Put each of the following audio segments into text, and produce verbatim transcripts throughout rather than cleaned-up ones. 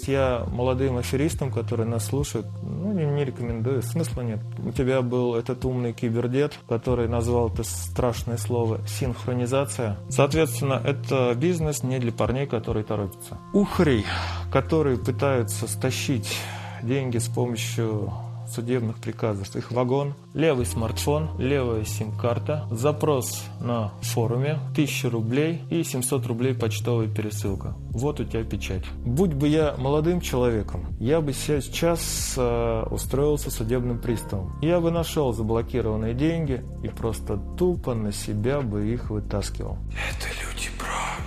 есть я молодым аферистам, которые нас слушают, ну, не, не рекомендую, смысла нет. У тебя был этот умный кибердед, который назвал это страшное слово синхронизация. Соответственно, это бизнес не для парней, которые торопятся. Ухарей, которые пытаются стащить деньги с помощью судебных приказов, их вагон, левый смартфон, левая сим-карта, запрос на форуме, тысяча рублей и семьсот рублей почтовая пересылка. Вот у тебя печать. Будь бы я молодым человеком, я бы сейчас э, устроился судебным приставом. Я бы нашел заблокированные деньги и просто тупо на себя бы их вытаскивал. Это люди, бро.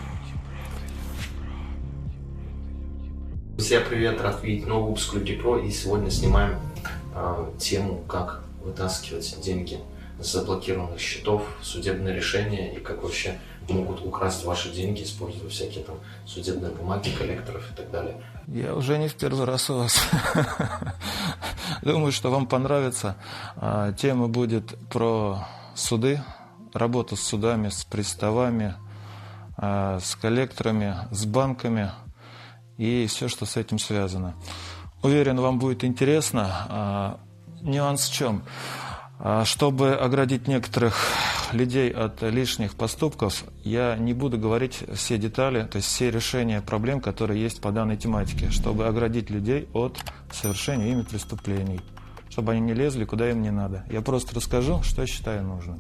Друзья, привет, рад видеть новый выпуск Люди Про, и сегодня снимаем э, тему, как вытаскивать деньги с заблокированных счетов, судебные решения и как вообще могут украсть ваши деньги, используя всякие там судебные бумаги, коллекторов и так далее. Я уже не в первый раз у вас. Думаю, что вам понравится. Тема будет про суды, работу с судами, с приставами, с коллекторами, с банками и все, что с этим связано. Уверен, вам будет интересно. Нюанс в чем? Чтобы оградить некоторых людей от лишних поступков, я не буду говорить все детали, то есть все решения проблем, которые есть по данной тематике, чтобы оградить людей от совершения ими преступлений, чтобы они не лезли, куда им не надо. Я просто расскажу, что я считаю нужным.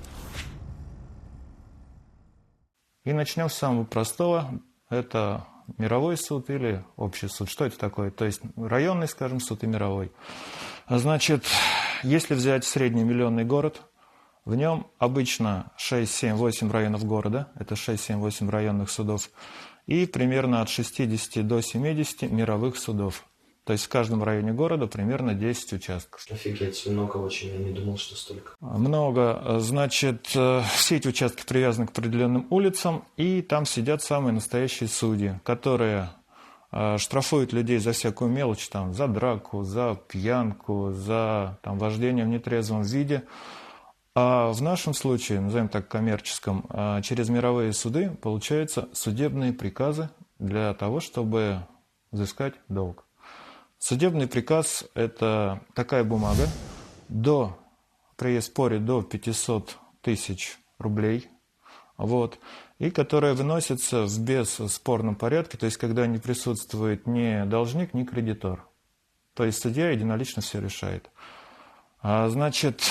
И начнем с самого простого. Это мировой суд или общий суд. Что это такое? То есть районный, скажем, суд и мировой. Значит, если взять средний миллионный город, в нем обычно шесть, семь, восемь районов города, это шесть, семь, восемь районных судов, и примерно от шестидесяти до семидесяти мировых судов. То есть в каждом районе города примерно десять участков. Офигеть, много очень, я не думал, что столько. Много. Значит, все эти участки привязаны к определенным улицам, и там сидят самые настоящие судьи, которые штрафуют людей за всякую мелочь, там, за драку, за пьянку, за там, вождение в нетрезвом виде. А в нашем случае, назовем так коммерческом, через мировые суды получаются судебные приказы для того, чтобы взыскать долг. Судебный приказ – это такая бумага до, при споре до пятисот тысяч рублей, вот, и которая выносится в бесспорном порядке, то есть когда не присутствует ни должник, ни кредитор. То есть судья единолично все решает. А, значит,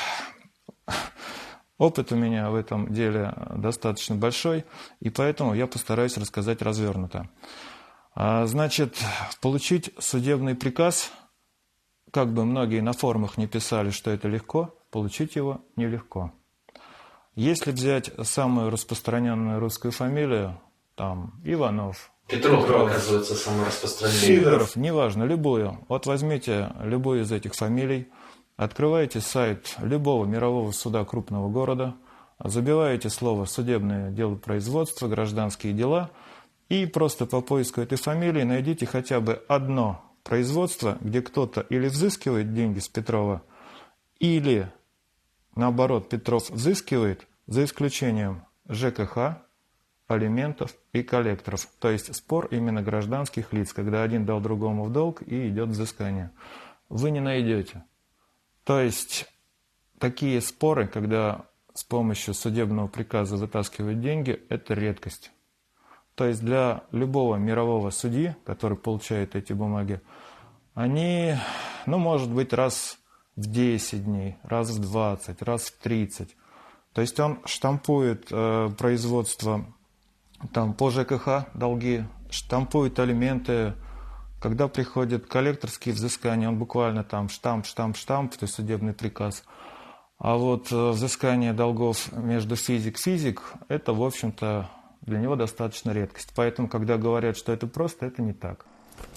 опыт у меня в этом деле достаточно большой, и поэтому я постараюсь рассказать развернуто. А, значит, получить судебный приказ, как бы многие на форумах не писали, что это легко, получить его нелегко. Если взять самую распространенную русскую фамилию, там, Иванов, Петров, Петров оказывается, самый распространенный. Сидоров, неважно, любую. Вот возьмите любую из этих фамилий, открываете сайт любого мирового суда крупного города, забиваете слово «судебное делопроизводство», «гражданские дела», и просто по поиску этой фамилии найдите хотя бы одно производство, где кто-то или взыскивает деньги с Петрова, или, наоборот, Петров взыскивает, за исключением ЖКХ, алиментов и коллекторов. То есть спор именно гражданских лиц, когда один дал другому в долг и идет взыскание. Вы не найдете. То есть такие споры, когда с помощью судебного приказа вытаскивают деньги, это редкость. То есть для любого мирового судьи, который получает эти бумаги, они, ну, может быть, раз в десять дней, раз в двадцать, раз в тридцать. То есть он штампует э, производство там, по ЖКХ, долги, штампует алименты. Когда приходят коллекторские взыскания, он буквально там штамп, штамп, штамп, то есть судебный приказ. А вот э, взыскание долгов между физик-физик, это, в общем-то, для него достаточно редкость. Поэтому, когда говорят, что это просто, это не так.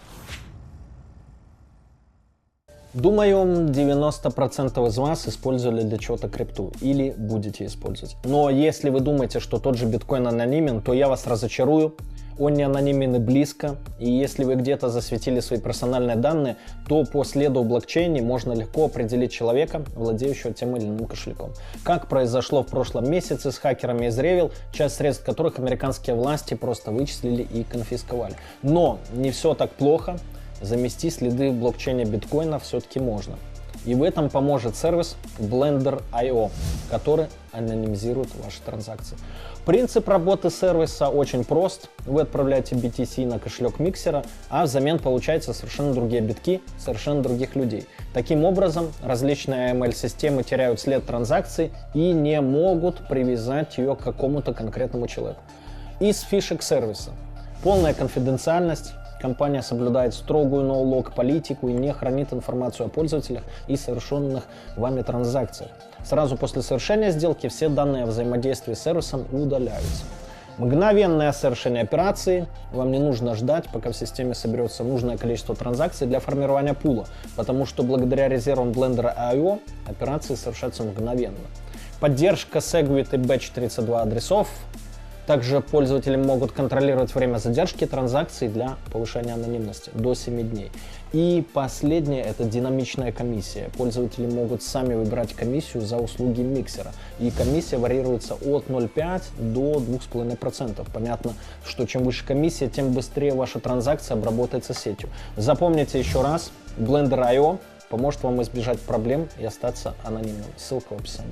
Думаю, девяносто процентов из вас использовали для чего-то крипту или будете использовать. Но если вы думаете, что тот же биткоин анонимен, то я вас разочарую. он не анонимен и близко, и если вы где-то засветили свои персональные данные, то по следу в блокчейне можно легко определить человека, владеющего тем или иным кошельком. Как произошло в прошлом месяце с хакерами из Revil, часть средств которых американские власти просто вычислили и конфисковали. Но не все так плохо, замести следы в блокчейне биткоина все-таки можно. И в этом поможет сервис Blender точка ай о, который анонимизирует ваши транзакции. Принцип работы сервиса очень прост. Вы отправляете би ти си на кошелек миксера, а взамен получаете совершенно другие битки совершенно других людей. Таким образом, различные эй эм эль-системы теряют след транзакции и не могут привязать ее к какому-то конкретному человеку. Из фишек сервиса. Полная конфиденциальность. Компания соблюдает строгую ноу-лог политику и не хранит информацию о пользователях и совершенных вами транзакциях. Сразу после совершения сделки все данные о взаимодействии с сервисом удаляются. Мгновенное совершение операции. Вам не нужно ждать, пока в системе соберется нужное количество транзакций для формирования пула, потому что благодаря резервам Blender точка ай о операции совершаются мгновенно. Поддержка Segwit и Batch тридцать два адресов. Также пользователи могут контролировать время задержки транзакций для повышения анонимности до семи дней. И последнее – это динамичная комиссия. Пользователи могут сами выбирать комиссию за услуги миксера. И комиссия варьируется от ноль целых пять десятых до двух с половиной процентов. Понятно, что чем выше комиссия, тем быстрее ваша транзакция обработается сетью. Запомните еще раз, Blender точка ай о поможет вам избежать проблем и остаться анонимным. Ссылка в описании.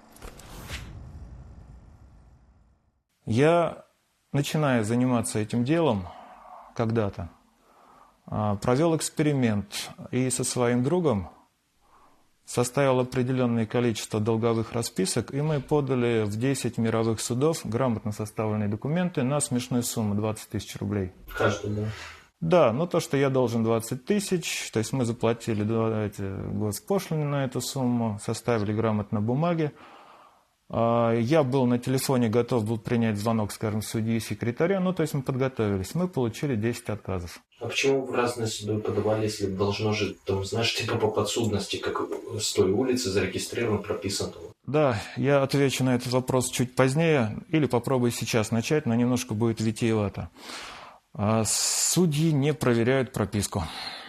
Я, начиная заниматься этим делом когда-то, провел эксперимент и со своим другом составил определенное количество долговых расписок, и мы подали в десять мировых судов грамотно составленные документы на смешную сумму двадцать тысяч рублей. Каждый, да? Да, но то, что я должен двадцать тысяч, то есть мы заплатили госпошлины на эту сумму, составили грамотно бумаги. Я был на телефоне, готов был принять звонок, скажем, судьи и секретаря, ну, то есть мы подготовились. Мы получили десять отказов. А почему в разные суды подавали, если должно же, там, знаешь, типа по подсудности, как с той улицы зарегистрирован, прописан? Да, я отвечу на этот вопрос чуть позднее, или попробую сейчас начать, но немножко будет витиевато. Судьи не проверяют прописку.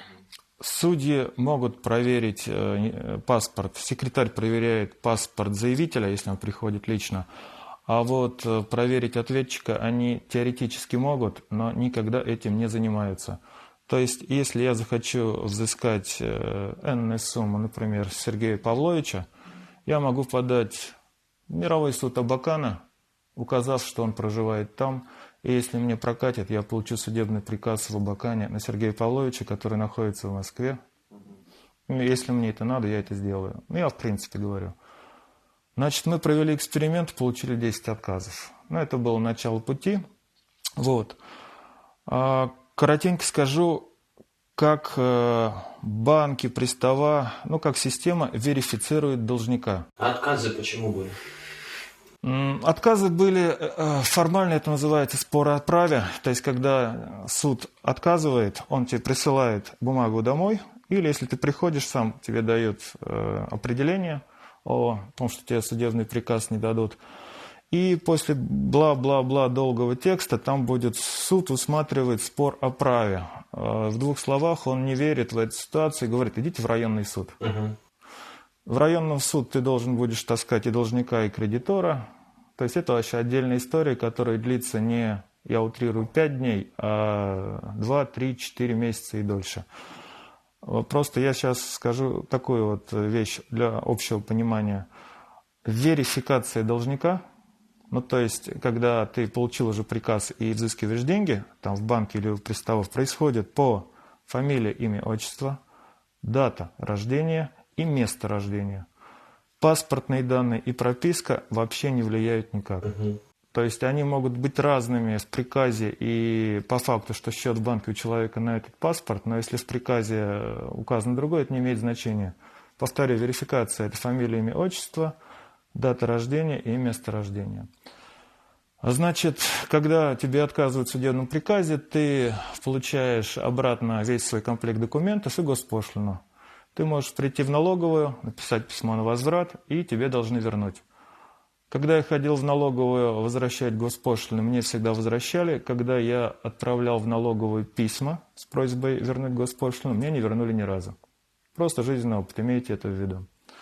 Судьи могут проверить э, паспорт, секретарь проверяет паспорт заявителя, если он приходит лично, а вот э, проверить ответчика они теоретически могут, но никогда этим не занимаются. То есть, если я захочу взыскать э, энную сумму, например, Сергея Павловича, я могу подать в мировой суд Абакана, указав, что он проживает там, и если мне прокатит, я получу судебный приказ в Абакане на Сергея Павловича, который находится в Москве. Если мне это надо, я это сделаю. Ну, я в принципе говорю. Значит, мы провели эксперимент, получили десять отказов. Ну, это было начало пути. Вот. Коротенько скажу, как банки, пристава, ну, как система верифицирует должника. А отказы почему были? Отказы были, формально это называется спор о праве, то есть когда суд отказывает, он тебе присылает бумагу домой, или если ты приходишь сам, тебе дают определение о том, что тебе судебный приказ не дадут. И после бла-бла-бла долгого текста там будет суд усматривает спор о праве. В двух словах он не верит в эту ситуацию и говорит: идите в районный суд. Угу. В районном суд ты должен будешь таскать и должника, и кредитора. То есть это вообще отдельная история, которая длится не, я утрирую, пять дней, а два, три, четыре месяца и дольше. Просто я сейчас скажу такую вот вещь для общего понимания. Верификация должника, ну то есть когда ты получил уже приказ и взыскиваешь деньги, там в банке или у приставов, происходит по фамилии, имя, отчество, дата рождения и место рождения. Паспортные данные и прописка вообще не влияют никак. Угу. То есть они могут быть разными в приказе и по факту, что счет в банке у человека на этот паспорт, но если в приказе указано другое, это не имеет значения. Повторю, верификация – это фамилия, имя, отчество, дата рождения и место рождения. Значит, когда тебе отказывают в судебном приказе, ты получаешь обратно весь свой комплект документов и госпошлину. Ты можешь прийти в налоговую, написать письмо на возврат, и тебе должны вернуть. Когда я ходил в налоговую возвращать госпошлины, мне всегда возвращали. Когда я отправлял в налоговую письма с просьбой вернуть госпошлину, мне не вернули ни разу. Просто жизненный опыт, имейте это в виду.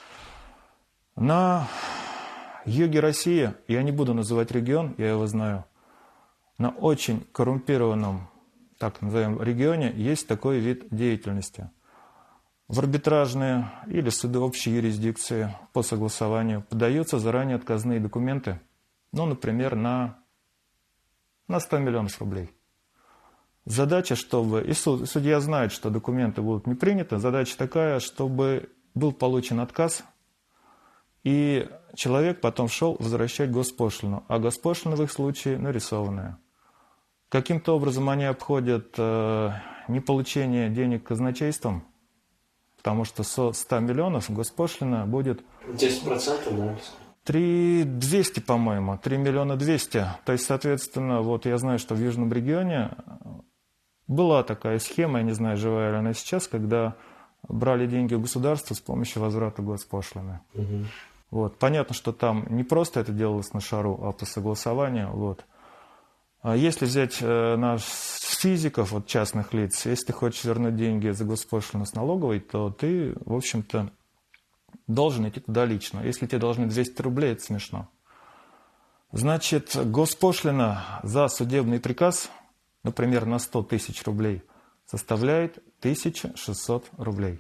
На юге России, я не буду называть регион, я его знаю, на очень коррумпированном, так назовем, регионе есть такой вид деятельности. В арбитражные или суды общей юрисдикции по согласованию подаются заранее отказные документы, ну, например, на, на сто миллионов рублей. Задача, чтобы, и суд, судья знает, что документы будут не приняты, задача такая, чтобы был получен отказ, и человек потом шел возвращать госпошлину, а госпошлина в их случае нарисованная. Каким-то образом они обходят э, неполучение денег казначейством, потому что со ста миллионов госпошлина будет десять процентов, да? три миллиона двести, по-моему, три миллиона двести. То есть, соответственно, вот я знаю, что в Южном регионе была такая схема, я не знаю, живая ли она сейчас, когда брали деньги у государства с помощью возврата госпошлины. Угу. Вот. Понятно, что там не просто это делалось на шару, а по согласованию. Вот. А если взять э, наш физиков, вот частных лиц, если ты хочешь вернуть деньги за госпошлину с налоговой, то ты, в общем-то, должен идти туда лично. Если тебе должны двести рублей, это смешно. Значит, госпошлина за судебный приказ, например, на сто тысяч рублей, составляет тысяча шестьсот рублей.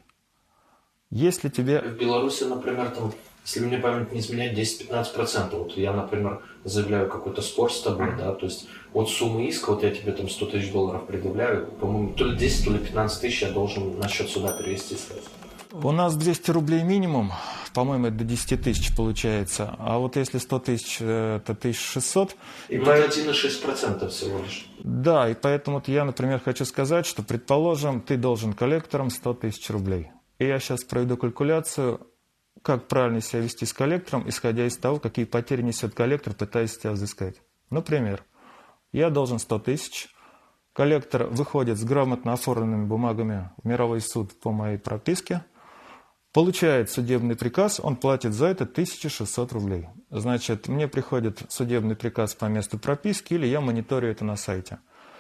Если тебе... В Беларуси, например, там, если мне память не изменяет, десять-пятнадцать процентов. Вот я, например, заявляю какой-то спор с тобой, да, то есть от суммы иска, вот я тебе там сто тысяч долларов предъявляю, по-моему, то ли десять, то ли пятнадцать тысяч я должен на счет суда перевести сразу. У нас двести рублей минимум, по-моему, это до десяти тысяч получается, а вот если сто тысяч, это тысяча шестьсот. И это один целых шесть десятых процента всего лишь. Да, и поэтому я, например, хочу сказать, что, предположим, ты должен коллекторам сто тысяч рублей. И я сейчас проведу калькуляцию, как правильно себя вести с коллектором, исходя из того, какие потери несет коллектор, пытаясь тебя взыскать. Например, я должен сто тысяч, коллектор выходит с грамотно оформленными бумагами в мировой суд по моей прописке, получает судебный приказ, он платит за это тысячу шестьсот рублей. Значит, мне приходит судебный приказ по месту прописки, или я мониторю это на сайте.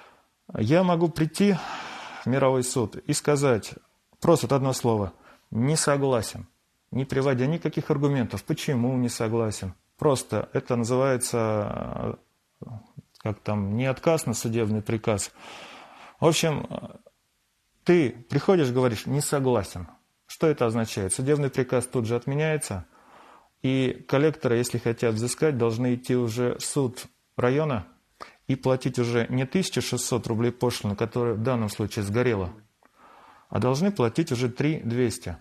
Я могу прийти в мировой суд и сказать просто одно слово «не согласен», не приводя никаких аргументов, почему не согласен. Просто это называется, как там, не отказ на судебный приказ. В общем, ты приходишь, говоришь «не согласен». Что это означает? Судебный приказ тут же отменяется, и коллекторы, если хотят взыскать, должны идти уже в суд района и платить уже не тысячу шестьсот рублей пошлину, которая в данном случае сгорела, а должны платить уже три тысячи двести.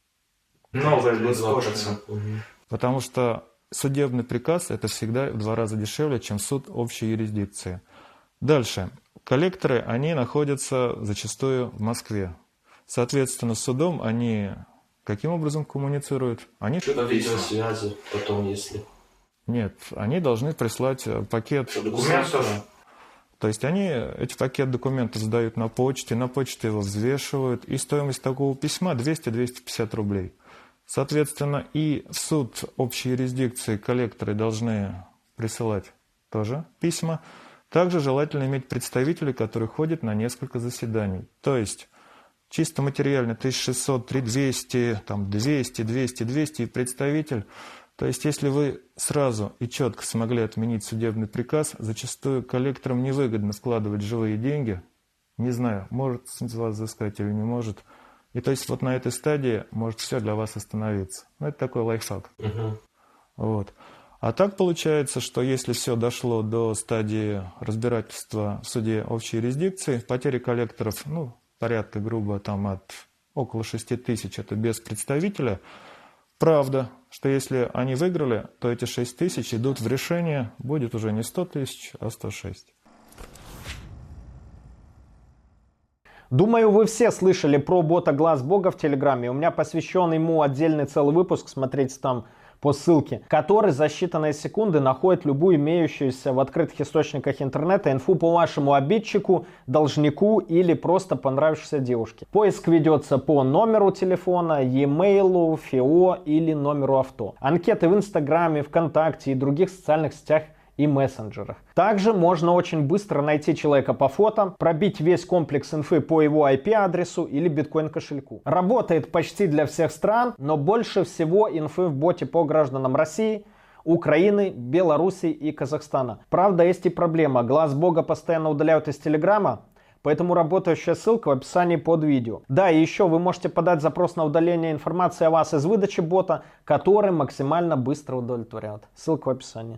Новая госпошлина. Потому что судебный приказ – это всегда в два раза дешевле, чем суд общей юрисдикции. Дальше. Коллекторы, они находятся зачастую в Москве. Соответственно, с судом они каким образом коммуницируют? Они... По видеосвязи потом, если... Нет, они должны прислать пакет документов. То есть они эти пакет документов сдают на почте, на почте его взвешивают, и стоимость такого письма двести — двести пятьдесят рублей. Соответственно, и в суд общей юрисдикции коллекторы должны присылать тоже письма. Также желательно иметь представителей, которые ходят на несколько заседаний. То есть чисто материально тысяча шестьсот, три тысячи двести, там двести, двести, двести и представитель. То есть если вы сразу и четко смогли отменить судебный приказ, зачастую коллекторам невыгодно складывать живые деньги. Не знаю, может с вас взыскать или не может. И то есть вот на этой стадии может все для вас остановиться. Ну, это такой лайфхак. Угу. Вот. А так получается, что если все дошло до стадии разбирательства в суде общей юрисдикции, потери коллекторов, ну, порядка, грубо, там от около шести тысяч, это без представителя. Правда, что если они выиграли, то эти шесть тысяч идут в решение, будет уже не сто тысяч, а сто шесть. Думаю, вы все слышали про бота Глаз Бога в Телеграме. У меня посвящен ему отдельный целый выпуск. Смотрите там по ссылке, который за считанные секунды находит любую имеющуюся в открытых источниках интернета инфу по вашему обидчику, должнику или просто понравившейся девушке. Поиск ведется по номеру телефона, e-mail, ФИО или номеру авто. Анкеты в Инстаграме, ВКонтакте и других социальных сетях и мессенджерах. Также можно очень быстро найти человека по фото, пробить весь комплекс инфы по его ай пи-адресу или биткоин-кошельку. Работает почти для всех стран, но больше всего инфы в боте по гражданам России, Украины, Белоруссии и Казахстана. Правда, есть и проблема. Глаз Бога постоянно удаляют из Телеграма, поэтому работающая ссылка в описании под видео. Да, и еще вы можете подать запрос на удаление информации о вас из выдачи бота, который максимально быстро удовлетворяет. Ссылка в описании.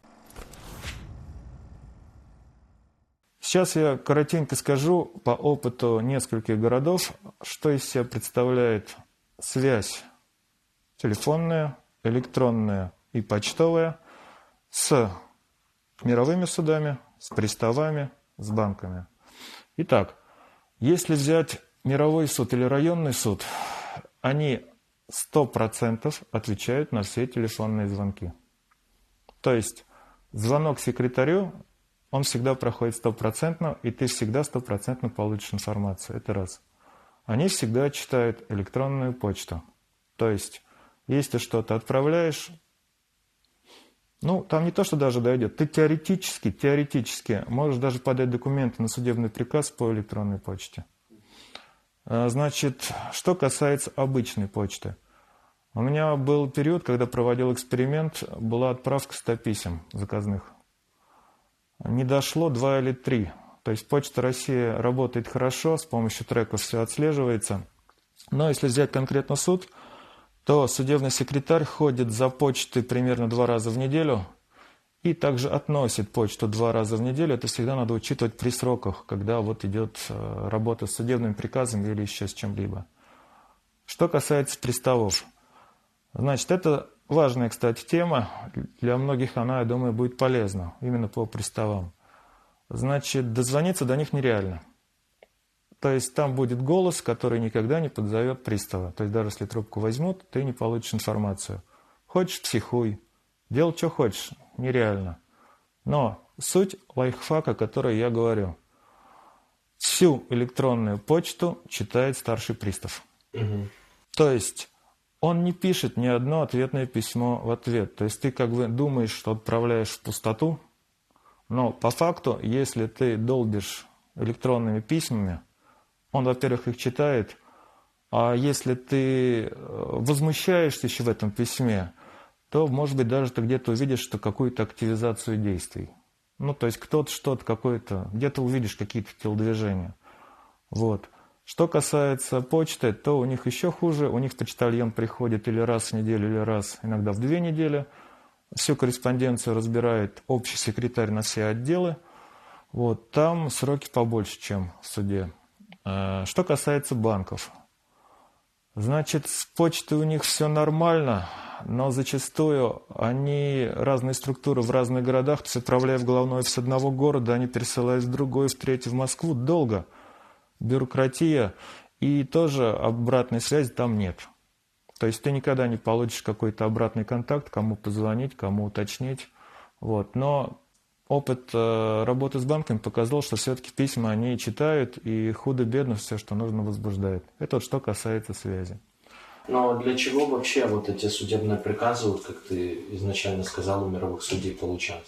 Сейчас я коротенько скажу по опыту нескольких городов, что из себя представляет связь телефонная, электронная и почтовая с мировыми судами, с приставами, с банками. Итак, если взять мировой суд или районный суд, они сто процентов отвечают на все телефонные звонки. То есть звонок секретарю, он всегда проходит стопроцентно, и ты всегда стопроцентно получишь информацию. Это раз. Они всегда читают электронную почту. То есть, если ты что-то отправляешь, ну, там не то, что даже дойдет. Ты теоретически, теоретически можешь даже подать документы на судебный приказ по электронной почте. Значит, что касается обычной почты. У меня был период, когда проводил эксперимент, была отправка ста писем заказных. Не дошло два или три. То есть Почта России работает хорошо, с помощью треков все отслеживается. Но если взять конкретно суд, то судебный секретарь ходит за почтой примерно два раза в неделю и также относит почту два раза в неделю. Это всегда надо учитывать при сроках, когда вот идет работа с судебным приказом или еще с чем-либо. Что касается приставов. Значит, это важная, кстати, тема. Для многих она, я думаю, будет полезна. Именно по приставам. Значит, дозвониться до них нереально. То есть там будет голос, который никогда не подзовет пристава. То есть даже если трубку возьмут, ты не получишь информацию. Хочешь — психуй. Делай, что хочешь. Нереально. Но суть лайфхака, о которой я говорю. Всю электронную почту читает старший пристав. Угу. То есть он не пишет ни одно ответное письмо в ответ. То есть ты как бы думаешь, что отправляешь в пустоту, но по факту, если ты долбишь электронными письмами, он, во-первых, их читает, а если ты возмущаешься еще в этом письме, то, может быть, даже ты где-то увидишь что какую-то активизацию действий. Ну, то есть кто-то что-то какое-то, где-то увидишь какие-то телодвижения. Вот. Что касается почты, то у них еще хуже. У них почтальон приходит или раз в неделю, или раз иногда в две недели. Всю корреспонденцию разбирает общий секретарь на все отделы. Вот. Там сроки побольше, чем в суде. Что касается банков. Значит, с почтой у них все нормально, но зачастую они, разные структуры в разных городах, то есть отправляя в головной офис одного города, они пересылают в другой, в третий, в Москву. Долго. Бюрократия, и тоже обратной связи там нет. То есть ты никогда не получишь какой-то обратный контакт, кому позвонить, кому уточнить. Вот. Но опыт э, работы с банками показал, что все-таки письма они читают и худо-бедно все, что нужно, возбуждают. Это вот что касается связи. Но для чего вообще вот эти судебные приказы, вот как ты изначально сказал, у мировых судей получать?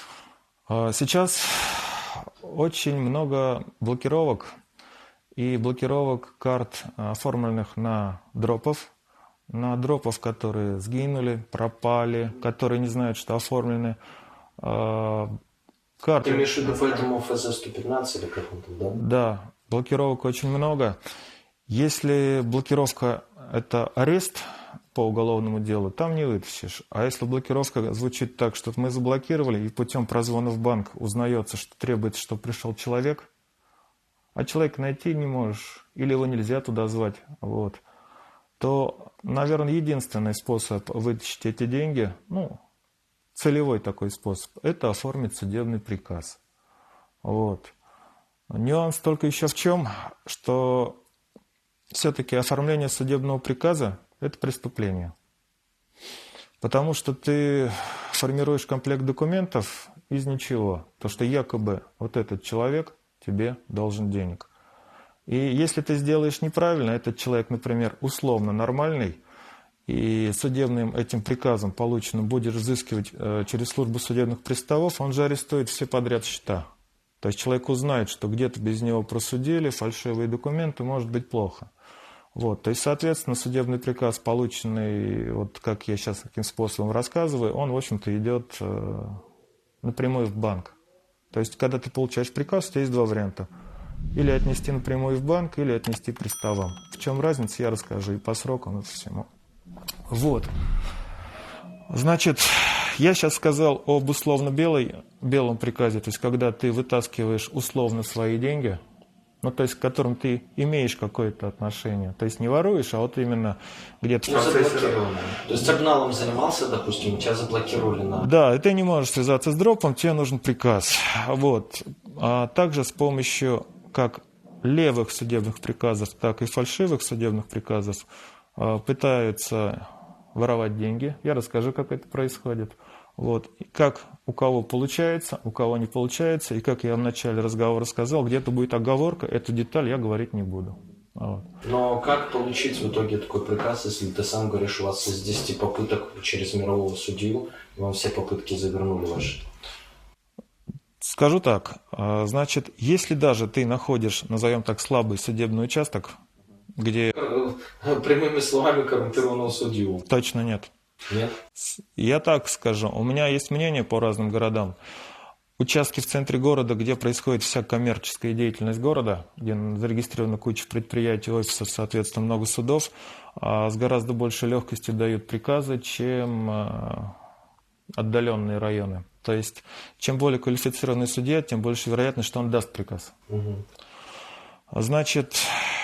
Сейчас очень много блокировок. И блокировок карт, оформленных на дропов, на дропов, которые сгинули, пропали, которые не знают, что оформлены. Карты... Ты имеешь в виду по этому эф эс сто пятнадцать или как он там, да? Да, блокировок очень много. Если блокировка – это арест по уголовному делу, там не вытащишь. А если блокировка звучит так, что мы заблокировали, и путем прозвона в банк узнается, что требуется, чтобы пришел человек, а человека найти не можешь, или его нельзя туда звать, вот, то, наверное, единственный способ вытащить эти деньги, ну, целевой такой способ, это оформить судебный приказ. Вот. Нюанс только еще в чем, что все-таки оформление судебного приказа – это преступление. Потому что ты формируешь комплект документов из ничего. То, что якобы вот этот человек тебе должен денег. И если ты сделаешь неправильно, этот человек, например, условно нормальный, и судебным этим приказом, полученным, будешь взыскивать э, через службу судебных приставов, он же арестует все подряд счета. То есть человек узнает, что где-то без него просудили, фальшивые документы, может быть плохо. Вот. То есть, соответственно, судебный приказ, полученный, вот как я сейчас таким способом рассказываю, он, в общем-то, идет э, напрямую в банк. То есть, когда ты получаешь приказ, у тебя есть два варианта. Или отнести напрямую в банк, или отнести приставам. В чем разница, я расскажу и по срокам, и по всему. Вот. Значит, я сейчас сказал об условно-белой, белом приказе, то есть когда ты вытаскиваешь условно свои деньги, ну, то есть к которым ты имеешь какое-то отношение. То есть не воруешь, а вот именно где-то... Ну, заблокировано. То есть обналом занимался, допустим, тебя заблокировали на... Да, и ты не можешь связаться с дропом, тебе нужен приказ. Вот. А также с помощью как левых судебных приказов, так и фальшивых судебных приказов пытаются воровать деньги. Я расскажу, как это происходит. Вот. И как у кого получается, у кого не получается. И как я в начале разговора сказал, где-то будет оговорка, эту деталь я говорить не буду. Вот. Но как получить в итоге такой приказ, если ты сам говоришь, у вас из десяти попыток через мирового судью, и вам все попытки завернули ваши? Скажу так. Значит, если даже ты находишь, назовем так, слабый судебный участок, где... Прямыми словами коррумпированного судью. Точно нет. Нет? Я так скажу. У меня есть мнение по разным городам. Участки в центре города, где происходит вся коммерческая деятельность города, где зарегистрирована куча предприятий, офисов, соответственно, много судов, с гораздо большей легкостью дают приказы, чем отдаленные районы. То есть, чем более квалифицированный судья, тем больше вероятность, что он даст приказ. Угу. Значит...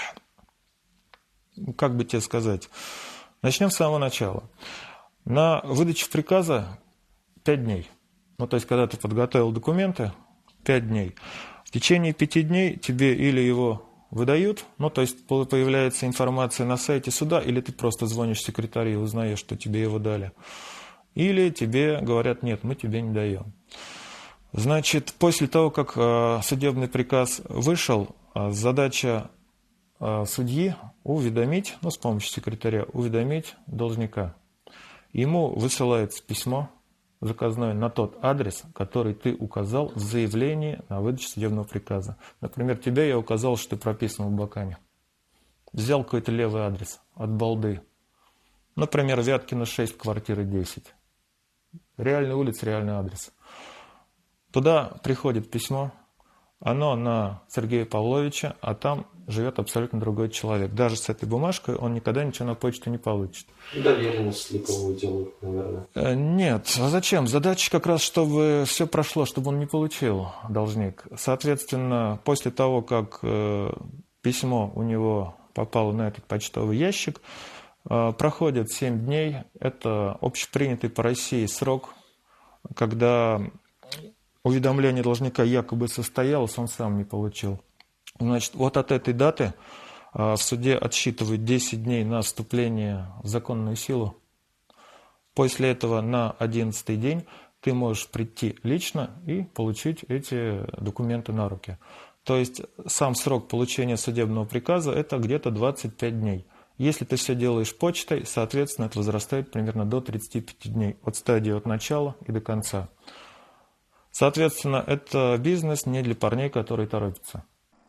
Как бы тебе сказать? Начнем с самого начала. На выдачу приказа пять дней. Ну, то есть, когда ты подготовил документы, пять дней. В течение пяти дней тебе или его выдают, ну, то есть, появляется информация на сайте суда, или ты просто звонишь секретарю и узнаешь, что тебе его дали. Или тебе говорят, нет, мы тебе не даем. Значит, после того, как э, судебный приказ вышел, э, задача судьи уведомить, ну, с помощью секретаря, уведомить должника. Ему высылается письмо заказное на тот адрес, который ты указал в заявлении на выдачу судебного приказа. Например, тебе я указал, что ты прописан в Абакане. Взял какой-то левый адрес от балды. Например, Вяткина шесть, квартира десять. Реальная улица, реальный адрес. Туда приходит письмо. Оно на Сергея Павловича, а там живет абсолютно другой человек. Даже с этой бумажкой он никогда ничего на почту не получит. Доверенность слеповую делают, наверное. Нет. А зачем? Задача как раз, чтобы все прошло, чтобы он не получил, должник. Соответственно, после того, как э, письмо у него попало на этот почтовый ящик, э, проходит семь дней. Это общепринятый по России срок, когда... уведомление должника якобы состоялось, он сам не получил. Значит, вот от этой даты в суде отсчитывают десять дней на вступление в законную силу. После этого на одиннадцатый день ты можешь прийти лично и получить эти документы на руки. То есть сам срок получения судебного приказа – это где-то двадцать пять дней. Если ты все делаешь почтой, соответственно, это возрастает примерно до тридцати пяти дней. От стадии от начала и до конца. Соответственно, это бизнес не для парней, которые торопятся.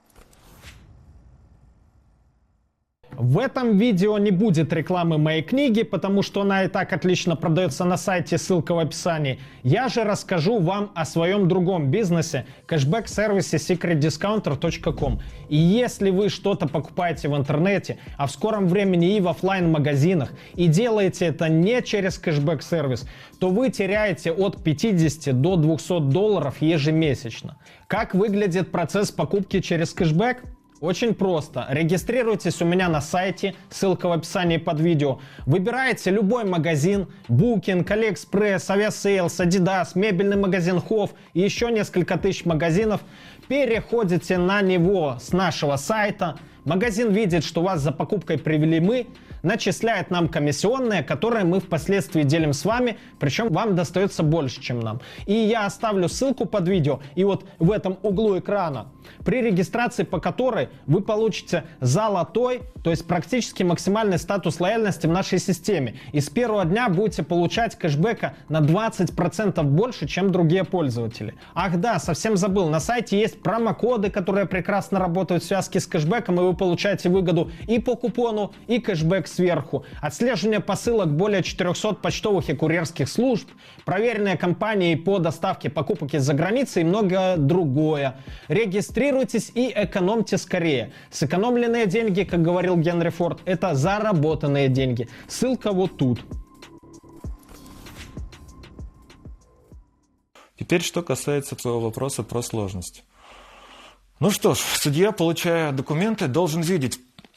В этом видео не будет рекламы моей книги, потому что она и так отлично продается на сайте, ссылка в описании. Я же расскажу вам о своем другом бизнесе, кэшбэк-сервисе секрет дискаунтер точка ком. И если вы что-то покупаете в интернете, а в скором времени и в офлайн-магазинах, и делаете это не через кэшбэк-сервис, то вы теряете от пятидесяти до двухсот долларов ежемесячно. Как выглядит процесс покупки через кэшбэк? Очень просто. Регистрируйтесь у меня на сайте, ссылка в описании под видео. Выбираете любой магазин, Booking, AliExpress, Aviasales, Adidas, мебельный магазин Hof и еще несколько тысяч магазинов. Переходите на него с нашего сайта. Магазин видит, что вас за покупкой привели мы. начисляет нам комиссионные, которые мы впоследствии делим с вами, причем вам достается больше, чем нам. И я оставлю ссылку под видео, и вот в этом углу экрана, при регистрации по которой вы получите золотой, то есть практически максимальный статус лояльности в нашей системе. И с первого дня будете получать кэшбэка на двадцать процентов больше, чем другие пользователи. Ах да, совсем забыл, на сайте есть промокоды, которые прекрасно работают в связке с кэшбэком, и вы получаете выгоду и по купону, и кэшбэк сверху. Отслеживание посылок более четырехсот почтовых и курьерских служб, проверенные компании по доставке покупок из-за границы и многое другое. Регистрируйтесь и экономьте скорее. Сэкономленные деньги, как говорил Генри Форд, это заработанные деньги. Ссылка вот тут. Теперь, что касается твоего вопроса про сложность. Ну что ж, судья, получая документы, должен видеть,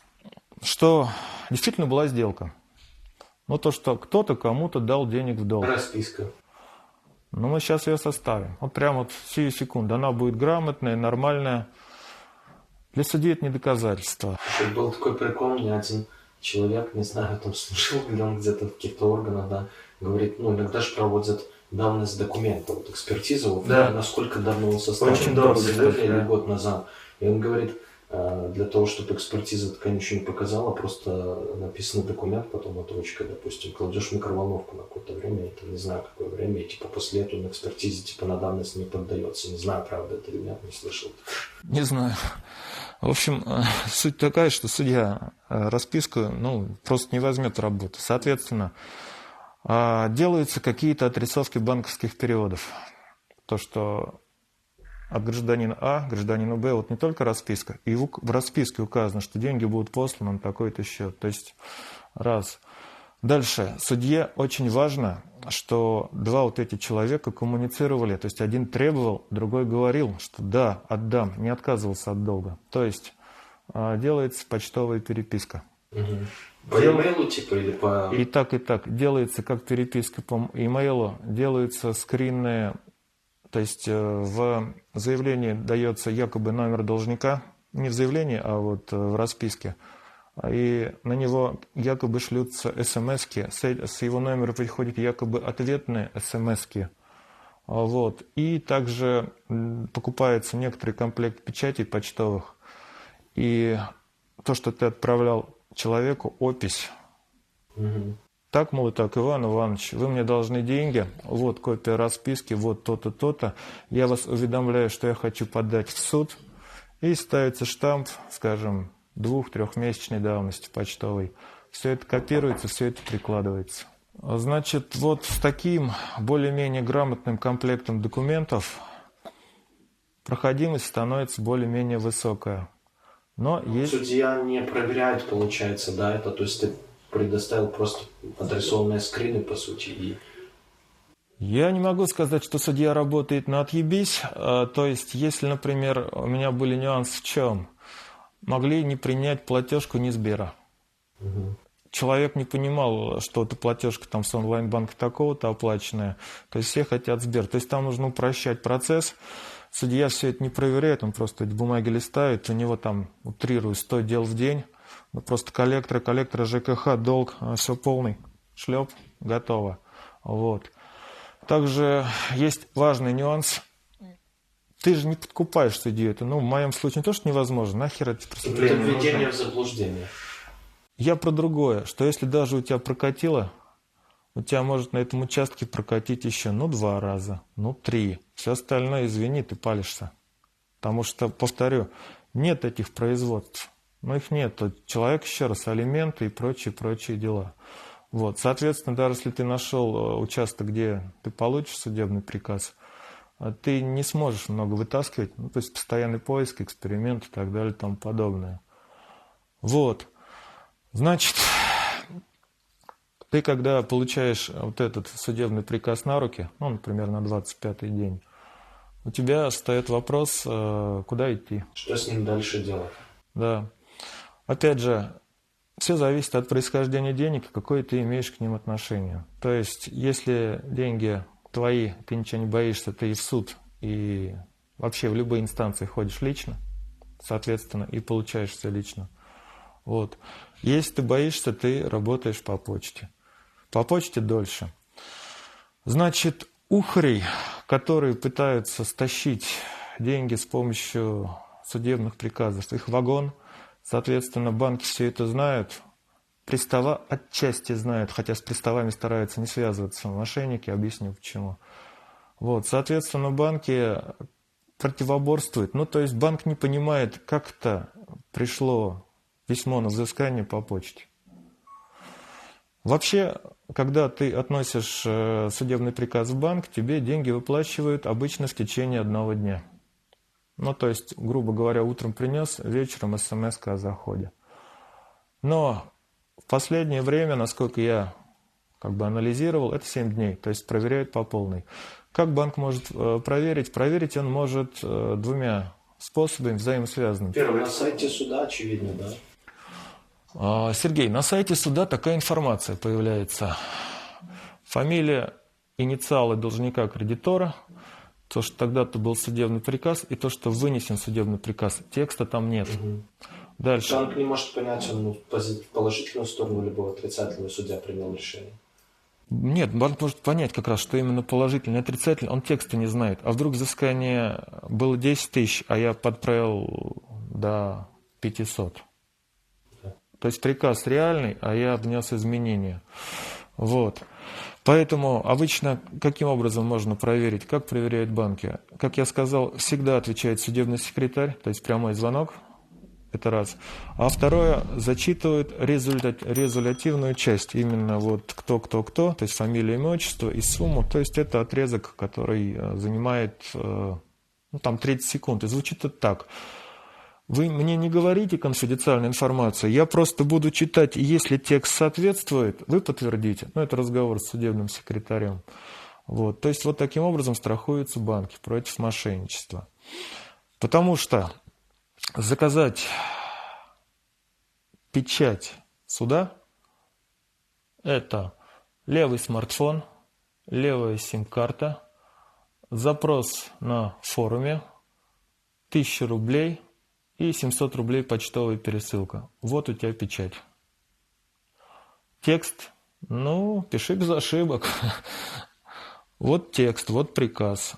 что действительно была сделка. Ну, то, что кто-то кому-то дал денег в долг. Расписка. Ну, мы сейчас ее составим. Вот прямо вот в сию секунду. Она будет грамотная, нормальная. Для судьи это не доказательство. Еще был такой прикол, мне один человек, не знаю, там служил, или он где-то в каких-то органах, да, говорит, ну, иногда же проводят давность документа, вот экспертизу, Да. насколько давно он составлен, Очень дорого, сегодня кстати, или да. год назад. И он говорит, э, для того, чтобы экспертиза такая ничего не показала, просто написанный документ, потом отручка, допустим, кладешь в микроволновку на какое-то время, это не знаю какое время, и типа после этого на экспертизе типа на давность не поддается. Не знаю, правда это или нет, не слышал. Не знаю. В общем, суть такая, что судья расписку, ну, просто не возьмет работу. Соответственно, делаются какие-то отрисовки банковских переводов. То, что от гражданина А к гражданину Б, вот не только расписка, и в расписке указано, что деньги будут посланы на такой-то счет. То есть, раз. Дальше. Судье очень важно, что два вот эти человека коммуницировали. То есть, один требовал, другой говорил, что да, отдам, не отказывался от долга. То есть, делается почтовая переписка. Угу. По e-mail типа или по... И так, и так. Делается как переписка по e-mail, делаются скрины, то есть в заявлении дается якобы номер должника, не в заявлении, а вот в расписке. И на него якобы шлются смс-ки, с его номера приходят якобы ответные смс-ки. Вот. И также покупается некоторый комплект печатей почтовых. И то, что ты отправлял человеку, опись. Угу. Так, мол, так, Иван Иванович, вы мне должны деньги, вот копия расписки, вот то-то, то-то. Я вас уведомляю, что я хочу подать в суд. И ставится штамп, скажем, двух-трехмесячной давности почтовой. Все это копируется, все это прикладывается. Значит, вот с таким более-менее грамотным комплектом документов проходимость становится более-менее высокая. Но есть... Судья не проверяет, получается, да, это, то есть ты предоставил просто адресованные скрины, по сути, и... Я не могу сказать, что судья работает на отъебись. То есть, если, например, у меня были нюансы в чем? Могли не принять платежку ни Сбера. Угу. Человек не понимал, что эта платежка там с онлайн-банка такого-то оплаченная. То есть, все хотят Сбер. То есть, там нужно упрощать процесс. Судья все это не проверяет, он просто эти бумаги листает. У него там, утрирую, сто дел в день. Ну, просто коллекторы, коллекторы, ЖКХ, долг, все полный. Шлеп, готово. Вот. Также есть важный нюанс. Ты же не подкупаешь судью. Это, ну, в моем случае не то, что невозможно. Нахер эти преступления Это введение нужны. в заблуждение. Я про другое. Что если даже у тебя прокатило, у тебя может на этом участке прокатить еще, ну, два раза, ну, три. Все остальное, извини, ты палишься. Потому что, повторю, нет этих производств. Ну, их нет. Человек, еще раз, алименты и прочие-прочие дела. Вот, соответственно, даже если ты нашел участок, где ты получишь судебный приказ, ты не сможешь много вытаскивать, ну, то есть постоянный поиск, эксперимент и так далее и тому подобное. Вот, значит, ты когда получаешь вот этот судебный приказ на руки, ну, например, на двадцать пятый день, у тебя встает вопрос, куда идти. Что с ним дальше делать? Да, опять же, все зависит от происхождения денег и какое ты имеешь к ним отношение. То есть, если деньги твои, ты ничего не боишься, ты и в суд, и вообще в любые инстанции ходишь лично, соответственно, и получаешь все лично. Вот. Если ты боишься, ты работаешь по почте. По почте дольше. Значит, ухарей, которые пытаются стащить деньги с помощью судебных приказов, их вагон, соответственно, банки все это знают, пристава отчасти знают, хотя с приставами стараются не связываться мошенники, объясню почему. Вот, соответственно, банки противоборствуют. Ну, то есть банк не понимает, как-то пришло письмо на взыскание по почте. Вообще, когда ты относишь судебный приказ в банк, тебе деньги выплачивают обычно в течение одного дня. Ну, то есть, грубо говоря, утром принес, вечером смс-ка о заходе. Но в последнее время, насколько я как бы анализировал, это семь дней, то есть проверяют по полной. Как банк может проверить? Проверить он может двумя способами взаимосвязанными. Первый, на сайте суда, очевидно, да? Сергей, на сайте суда такая информация появляется. Фамилия, инициалы должника кредитора, то, что тогда-то был судебный приказ, и то, что вынесен судебный приказ. Текста там нет. Угу. Дальше. Банк не может понять, он в положительную сторону либо в отрицательную, судья принял решение. Нет, банк может понять как раз, что именно положительный, отрицательный, он текста не знает. А вдруг взыскание было десять тысяч, а я подправил до пятисот. То есть приказ реальный, а я внес изменения. Вот. Поэтому обычно каким образом можно проверить? Как проверяют банки? Как я сказал, всегда отвечает судебный секретарь, то есть прямой звонок. Это раз. А второе, зачитывают результат, результативную часть. Именно вот кто-кто-кто, то есть фамилия, имя, отчество и сумму. То есть это отрезок, который занимает ну, там тридцать секунд. И звучит это так. Вы мне не говорите конфиденциальную информацию, я просто буду читать, и если текст соответствует, вы подтвердите. Ну, это разговор с судебным секретарем. Вот. То есть вот таким образом страхуются банки против мошенничества. Потому что заказать печать суда – это левый смартфон, левая сим-карта, запрос на форуме, тысяча рублей – и семьсот рублей почтовая пересылка. Вот у тебя печать. Текст. Ну, пиши без ошибок. Вот текст, вот приказ.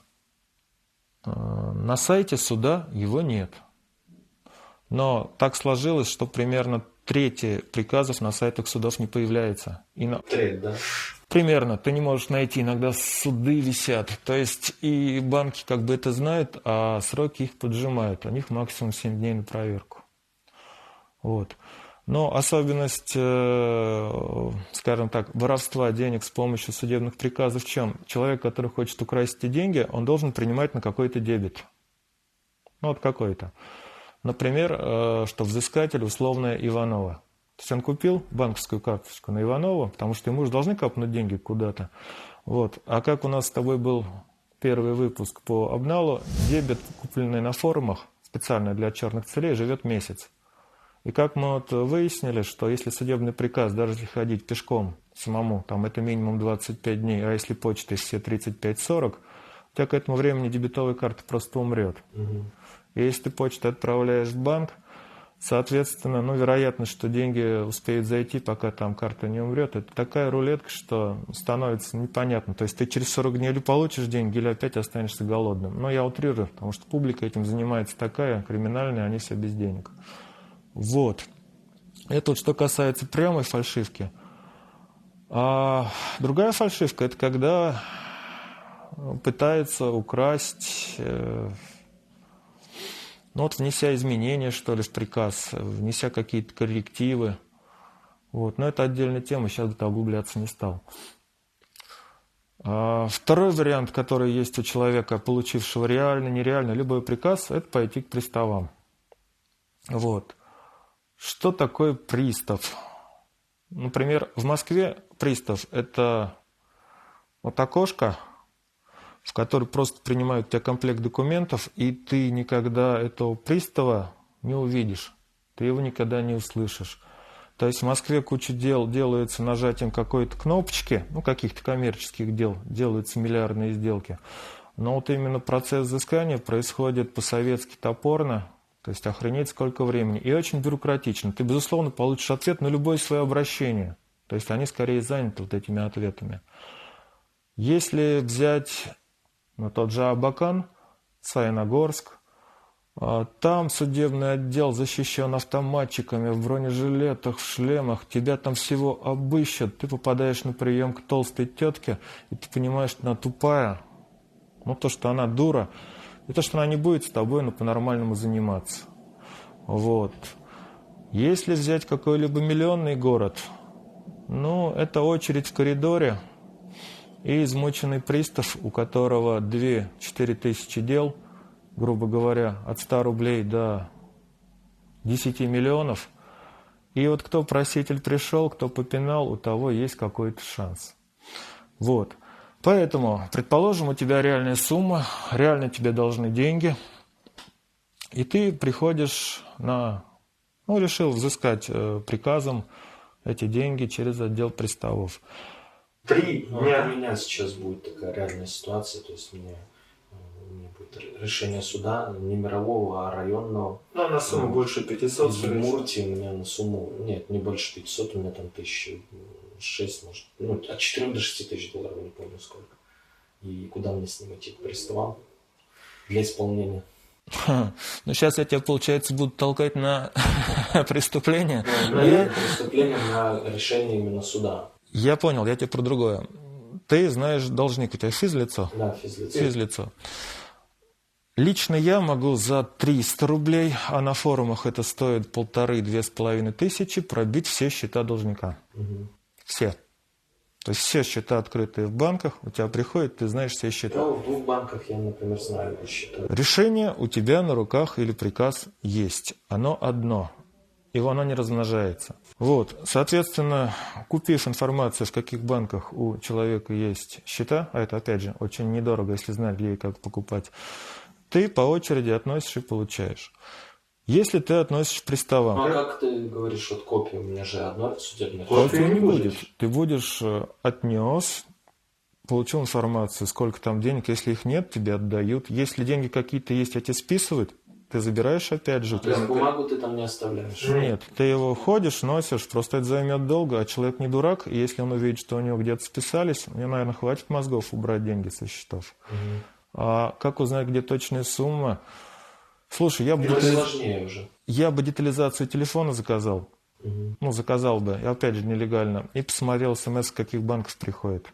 На сайте суда его нет. Но так сложилось, что примерно трети приказов на сайтах судов не появляется. И на... Треть, да? Примерно. Ты не можешь найти. Иногда суды висят. То есть и банки как бы это знают, а сроки их поджимают. У них максимум семь дней на проверку. Вот. Но особенность, скажем так, воровства денег с помощью судебных приказов в чем? Человек, который хочет украсть эти деньги, он должен принимать на какой-то дебет. Ну вот какой-то. Например, что взыскатель условная Иванова. То есть он купил банковскую карточку на Иванова, потому что ему же должны капнуть деньги куда-то. Вот. А как у нас с тобой был первый выпуск по обналу, дебет, купленный на форумах, специально для черных целей, живет месяц. И как мы вот выяснили, что если судебный приказ, даже если ходить пешком самому, там это минимум двадцать пять дней, а если почтой все тридцать пять сорок, у тебя к этому времени дебетовая карта просто умрет. Угу. И если ты почту отправляешь в банк, соответственно, ну, вероятность, что деньги успеют зайти, пока там карта не умрет, это такая рулетка, что становится непонятно. То есть ты через сорок дней или получишь деньги, или опять останешься голодным. Но я утрирую, потому что публика этим занимается такая, криминальная, они все без денег. Вот. Это вот что касается прямой фальшивки. А другая фальшивка – это когда пытаются украсть... Ну вот, внеся изменения, что ли, в приказ, внеся какие-то коррективы. Вот. Но это отдельная тема, сейчас в это углубляться не стал. А второй вариант, который есть у человека, получившего реально, нереально любой приказ, это пойти к приставам. Вот. Что такое пристав? Например, в Москве пристав – это вот окошко, в который просто принимают у тебя комплект документов, и ты никогда этого пристава не увидишь, ты его никогда не услышишь. То есть в Москве куча дел делается нажатием какой-то кнопочки, ну, каких-то коммерческих дел, делаются миллиардные сделки. Но вот именно процесс взыскания происходит по-советски топорно, То есть охренеть сколько времени. И очень бюрократично. Ты, безусловно, получишь ответ на любое свое обращение. То есть они скорее заняты вот этими ответами. Если взять ну, тот же Абакан, Саяногорск, там судебный отдел защищен автоматчиками в бронежилетах, в шлемах. Тебя там всего обыщут. Ты попадаешь на прием к толстой тетке, и ты понимаешь, что она тупая. Ну, то, что она дура, и то, что она не будет с тобой ну, по-нормальному заниматься. Вот. Если взять какой-либо миллионный город, ну, это очередь в коридоре и измученный пристав, у которого две-четыре тысячи дел, грубо говоря, от ста рублей до десяти миллионов. И вот кто проситель пришел, кто попинал, у того есть какой-то шанс. Вот. Поэтому, предположим, у тебя реальная сумма, реально тебе должны деньги, и ты приходишь на... Ну, решил взыскать э, приказом эти деньги через отдел приставов. Три дня у меня сейчас будет такая реальная ситуация, то есть мне... У меня будет решение суда не мирового, а районного. Ну, на сумму больше пятисот. Из Удмуртии у меня на сумму, нет, не больше пятисот, у меня там тысяча шесть, может, ну, от четырёх до шести тысяч долларов, не помню сколько. И куда мне с ним идти, к приставам для исполнения? Ха, ну, сейчас я тебя, получается, буду толкать на преступление. Ну, на я... преступление, на решение именно суда. Я понял, я тебе про другое. Ты знаешь, должник у тебя физлицо? Да, физлицо. Физлицо. Лично я могу за триста рублей, а на форумах это стоит полторы-две с половиной тысячи, пробить все счета должника. Угу. Все. То есть все счета, открытые в банках, у тебя приходит, ты знаешь все счета. Да, в двух банках я, например, знаю счета. Решение у тебя на руках или приказ есть. Оно одно. Его оно не размножается. Вот, соответственно, купив информацию, в каких банках у человека есть счета, а это, опять же, очень недорого, если знать, где и как покупать, ты по очереди относишь и получаешь. Если ты относишь к приставам... Ну, а как ты говоришь, вот копия, у меня же одно судебное. Копии не будет. Ты будешь отнес, получил информацию, сколько там денег, если их нет, тебе отдают. Если деньги какие-то есть, а тебе списывают, ты забираешь опять же. То есть бумагу ты там не оставляешь? Нет, ты его ходишь, носишь, просто это займет долго, а человек не дурак, и если он увидит, что у него где-то списались, мне, наверное, хватит мозгов убрать деньги со счетов. Угу. А как узнать, где точная сумма? Слушай, я бы, детали... уже. я бы детализацию телефона заказал, угу. ну, заказал бы, и опять же нелегально, и посмотрел смс, с каких банков приходит.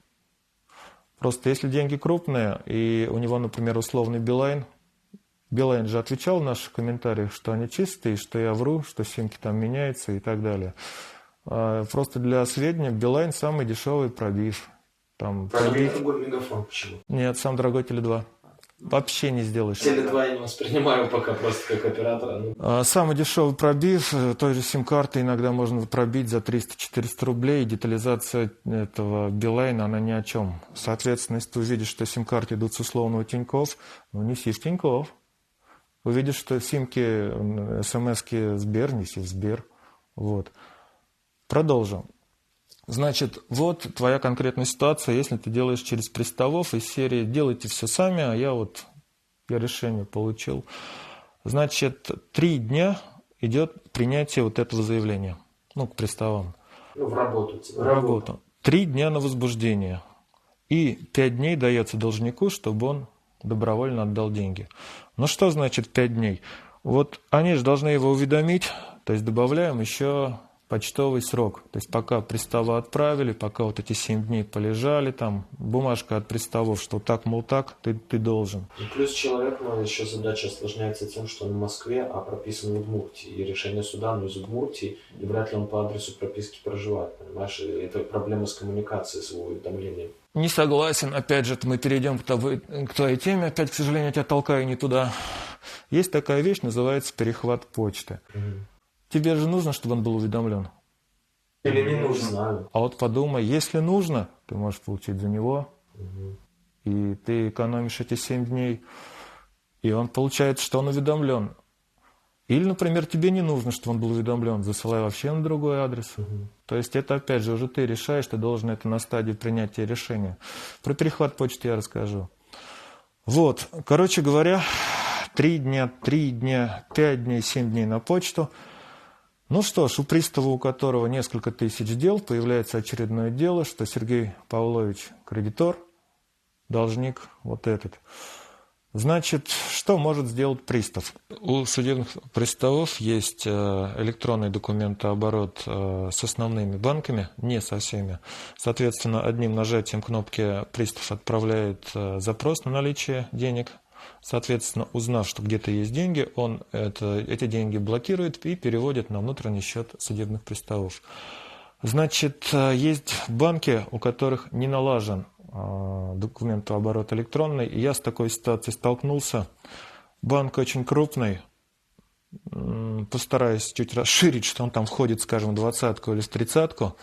Просто если деньги крупные, и у него, например, условный Билайн, Билайн же отвечал в наших комментариях, что они чистые, что я вру, что симки там меняются и так далее. Просто для сведения, Билайн самый дешевый пробив. Там пробив другой Мегафон, почему? Нет, сам дорогой Теле два. Вообще не сделаешь. Теле два я не воспринимаю пока просто как оператора. Самый дешевый пробив, той же сим-карты иногда можно пробить за триста-четыреста рублей. Детализация этого Билайна, она ни о чем. Соответственно, если ты увидишь, что сим-карты идут с условного Тинькофф, ну неси в Тинькофф. Увидишь, что симки, смс-ки Сбер, неси в Сбер. Вот. Продолжим. Значит, вот твоя конкретная ситуация, если ты делаешь через приставов из серии «делайте все сами», а я вот я решение получил. Значит, три дня идет принятие вот этого заявления, ну, к приставам. Ну, в работу. В работу. Три дня на возбуждение. И пять дней дается должнику, чтобы он добровольно отдал деньги. Ну, что значит пять дней? Вот они же должны его уведомить, то есть добавляем еще почтовый срок. То есть пока пристава отправили, пока вот эти семь дней полежали, там бумажка от приставов, что так, мол, так, ты, ты должен. И плюс человек, ну, еще задача осложняется тем, что он в Москве, а прописан в Удмуртии. И решение суда, ну, из Удмуртии, и вряд ли он по адресу прописки проживает, понимаешь? И это проблема с коммуникацией, с его уведомлением. Не согласен. Опять же, мы перейдем к, тобой, к твоей теме. Опять, к сожалению, я тебя толкаю не туда. Есть такая вещь, называется перехват почты. Угу. Тебе же нужно, чтобы он был уведомлен? Или не нужно? Знаю. А вот подумай, если нужно, ты можешь получить за него, угу. и ты экономишь эти семь дней, и он получает, что он уведомлен. Или, например, тебе не нужно, чтобы он был уведомлен, засылай вообще на другой адрес. Угу. То есть это, опять же, уже ты решаешь, ты должен это на стадии принятия решения. Про перехват почты я расскажу. Вот, короче говоря, три дня, три дня, пять дней, семь дней на почту. Ну что ж, у пристава, у которого несколько тысяч дел, появляется очередное дело, что Сергей Павлович кредитор, должник вот этот. Значит, что может сделать пристав? У судебных приставов есть электронный документооборот с основными банками, не со всеми. Соответственно, одним нажатием кнопки пристав отправляет запрос на наличие денег. Соответственно, узнав, что где-то есть деньги, он это, эти деньги блокирует и переводит на внутренний счет судебных приставов. Значит, есть банки, у которых не налажен документооборот электронный. И я с такой ситуацией столкнулся. Банк очень крупный. Постараюсь чуть расширить, что он там входит, скажем, в двадцатку или в тридцатку.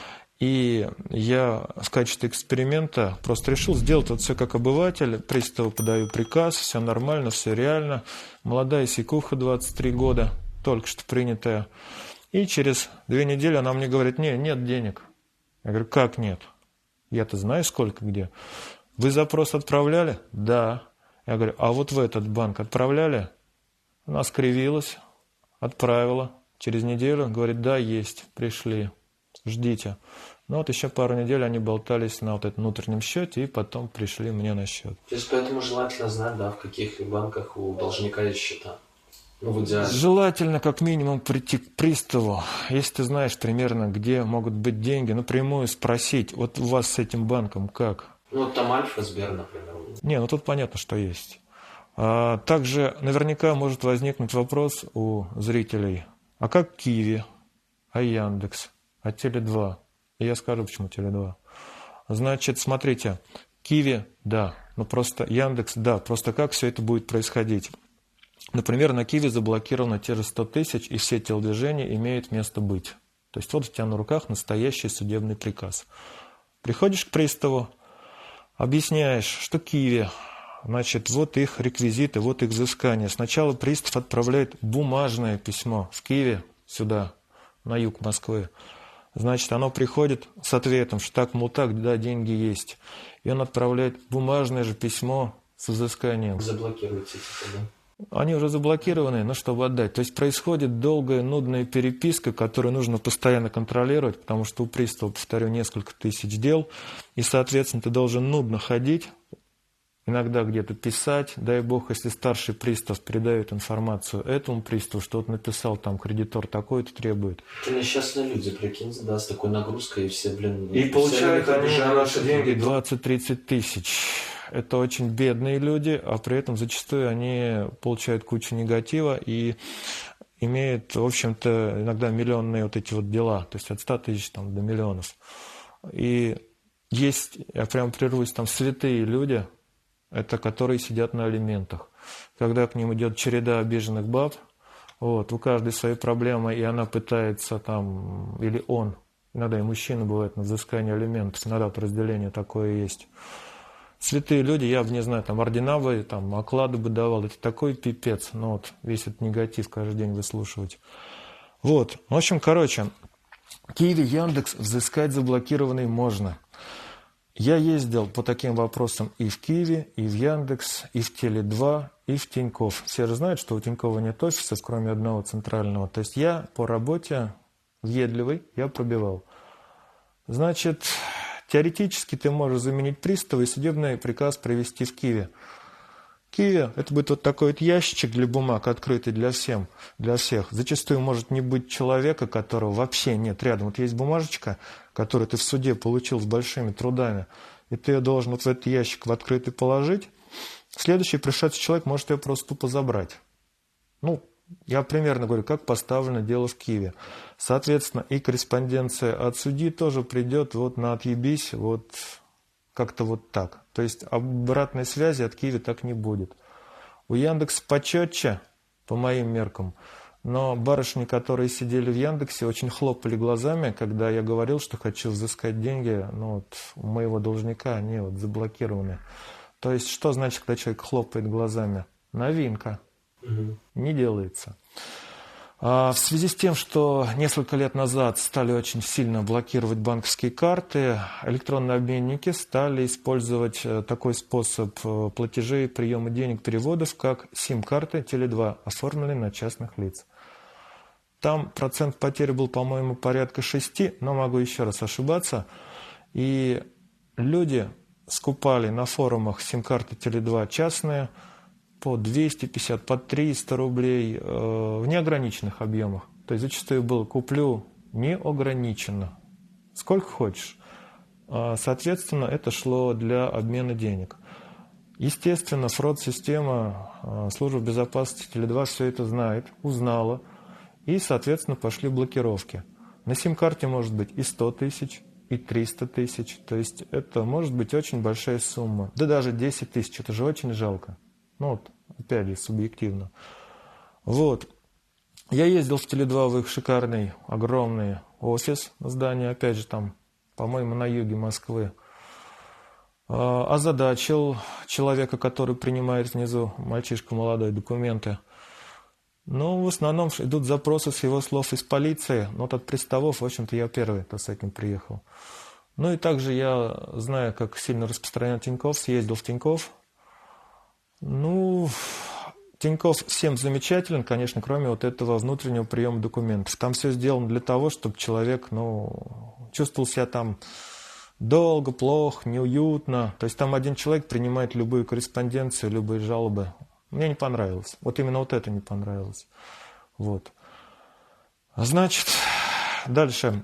И я в качестве эксперимента просто решил сделать вот все как обыватель. Приставу подаю приказ, все нормально, все реально. Молодая сикуха, двадцать три года, только что принятая. И через две недели она мне говорит: не, нет денег. Я говорю: как нет? Я-то знаю, сколько где. Вы запрос отправляли? Да. Я говорю: а вот в этот банк отправляли? Она скривилась, отправила. Через неделю говорит: да, есть, пришли, ждите. Ну вот еще пару недель они болтались на вот этом внутреннем счете, и потом пришли мне на счет. То есть поэтому желательно знать, да, в каких банках у должника есть счета. Ну, в идеале. Желательно как минимум прийти к приставу, если ты знаешь примерно, где могут быть деньги, напрямую спросить: вот у вас с этим банком как? Ну вот там Альфа, Сбер, например. Не, ну тут понятно, что есть. А также наверняка может возникнуть вопрос у зрителей: а как Киви, а Яндекс, а Теле два? И я скажу, почему Теле два. Значит, смотрите, Киви, да, но просто Яндекс, да, просто как все это будет происходить? Например, на Киви заблокировано те же сто тысяч, и все телодвижения имеют место быть. То есть вот у тебя на руках настоящий судебный приказ. Приходишь к приставу, объясняешь, что Киви, значит, вот их реквизиты, вот их взыскания. Сначала пристав отправляет бумажное письмо в Киви сюда, на юг Москвы. Значит, оно приходит с ответом, что так, мол, так, да, деньги есть. И он отправляет бумажное же письмо с взысканием. Заблокируйте эти, да? Они уже заблокированы, но чтобы отдать. То есть происходит долгая, нудная переписка, которую нужно постоянно контролировать, потому что у пристава, повторю, несколько тысяч дел, и, соответственно, ты должен нудно ходить, иногда где-то писать. Дай бог, если старший пристав передает информацию этому приставу, что вот написал там кредитор такой-то требует. Это несчастные люди, прикиньте, да, с такой нагрузкой, и все, блин... И получают они на наши деньги двадцать-тридцать тысяч. Это очень бедные люди, а при этом зачастую они получают кучу негатива и имеют, в общем-то, иногда миллионные вот эти вот дела, то есть от ста тысяч там, до миллионов. И есть, я прям прервусь, там святые люди, это которые сидят на алиментах. Когда к ним идет череда обиженных баб, вот, у каждой свои проблемы, и она пытается там, или он, иногда и мужчина бывает на взыскание алиментов, иногда вот разделение такое есть. Святые люди, я бы, не знаю, там ордена бы, там оклады бы давал, это такой пипец, ну вот, весь этот негатив каждый день выслушивать. Вот, в общем, короче, Киви, Яндекс взыскать заблокированный можно. Я ездил по таким вопросам и в Киви, и в Яндекс, и в Теле два, и в Тинькофф. Все же знают, что у Тинькова нет офисов, кроме одного центрального. То есть я по работе въедливый, я пробивал. Значит, теоретически ты можешь заменить пристава и судебный приказ привести в Киви. Киви – это будет вот такой вот ящичек для бумаг, открытый для, всем, для всех. Зачастую может не быть человека, которого вообще нет рядом. Вот есть бумажечка, которую ты в суде получил с большими трудами, и ты ее должен вот в этот ящик в открытый положить. Следующий пришедший человек может ее просто тупо забрать. Ну, я примерно говорю, как поставлено дело в Киеве. Соответственно, и корреспонденция от судьи тоже придет вот на отъебись, вот как-то вот так. То есть обратной связи от Киева так не будет. У Яндекса почетче, по моим меркам, но барышни, которые сидели в Яндексе, очень хлопали глазами, когда я говорил, что хочу взыскать деньги, ну, вот, у моего должника, они вот заблокированы. То есть, что значит, когда человек хлопает глазами? Новинка. Угу. Не делается. А в связи с тем, что несколько лет назад стали очень сильно блокировать банковские карты, электронные обменники стали использовать такой способ платежей, приема денег, переводов, как сим-карты Теле два, оформленные на частных лиц. Там процент потери был, по-моему, порядка шести, но могу еще раз ошибаться. И люди скупали на форумах сим-карты Теле два частные по двести пятьдесят, по триста рублей э, в неограниченных объемах. То есть зачастую было «куплю неограниченно, сколько хочешь». А, соответственно, это шло для обмена денег. Естественно, фрод-система, э, служба безопасности Теле два все это знает, узнала, и, соответственно, пошли блокировки. На сим-карте может быть и сто тысяч, и триста тысяч. То есть это может быть очень большая сумма. Да даже десять тысяч, это же очень жалко. Ну вот, опять же, субъективно. Вот. Я ездил в Теле два в их шикарный, огромный офис, здание, опять же, там, по-моему, на юге Москвы. Озадачил человека, который принимает внизу, мальчишка молодой, документы. Ну, в основном идут запросы с его слов из полиции. Но вот от приставов, в общем-то, я первый-то с этим приехал. Ну и также я, знаю, как сильно распространен Тинькофф, съездил в Тинькофф. Ну, Тинькофф всем замечателен, конечно, кроме вот этого внутреннего приема документов. Там все сделано для того, чтобы человек, ну, чувствовал себя там долго, плохо, неуютно. То есть там один человек принимает любую корреспонденцию, любые жалобы. Мне не понравилось. Вот именно вот это не понравилось. Вот. Значит, дальше.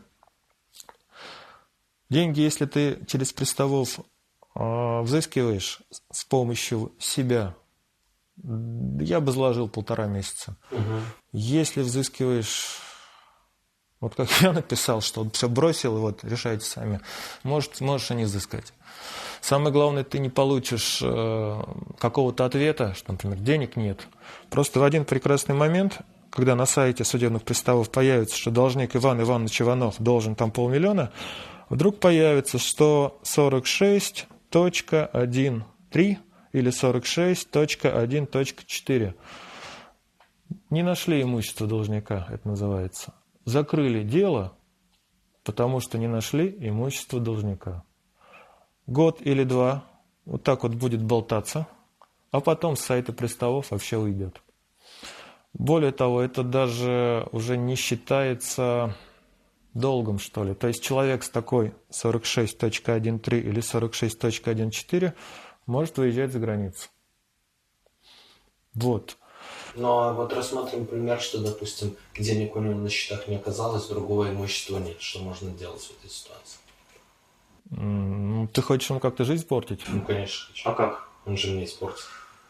Деньги, если ты через приставов э, взыскиваешь с помощью себя, я бы заложил полтора месяца. Угу. Если взыскиваешь, вот как я написал, что он все бросил, и вот решайте сами, может, можешь и не взыскать. Самое главное, ты не получишь э, какого-то ответа, что, например, денег нет. Просто в один прекрасный момент, когда на сайте судебных приставов появится, что должник Иван Иванович Иванов должен там полмиллиона, вдруг появится сто сорок шесть точка один.три или сорок шесть точка один точка четыре. Не нашли имущество должника, это называется. Закрыли дело, потому что не нашли имущество должника. Год или два вот так вот будет болтаться, а потом с сайта приставов вообще уйдет. Более того, это даже уже не считается долгом, что ли. То есть человек с такой сорок шесть точка один.три или сорок шесть точка один точка четыре может выезжать за границу. Вот. Ну а вот рассмотрим пример, что, допустим, денег у него на счетах не оказалось, другого имущества нет. Что можно делать в этой ситуации? Mm, ты хочешь ему как-то жизнь портить? Ну, конечно, хочу. А как? Он же мне испортит.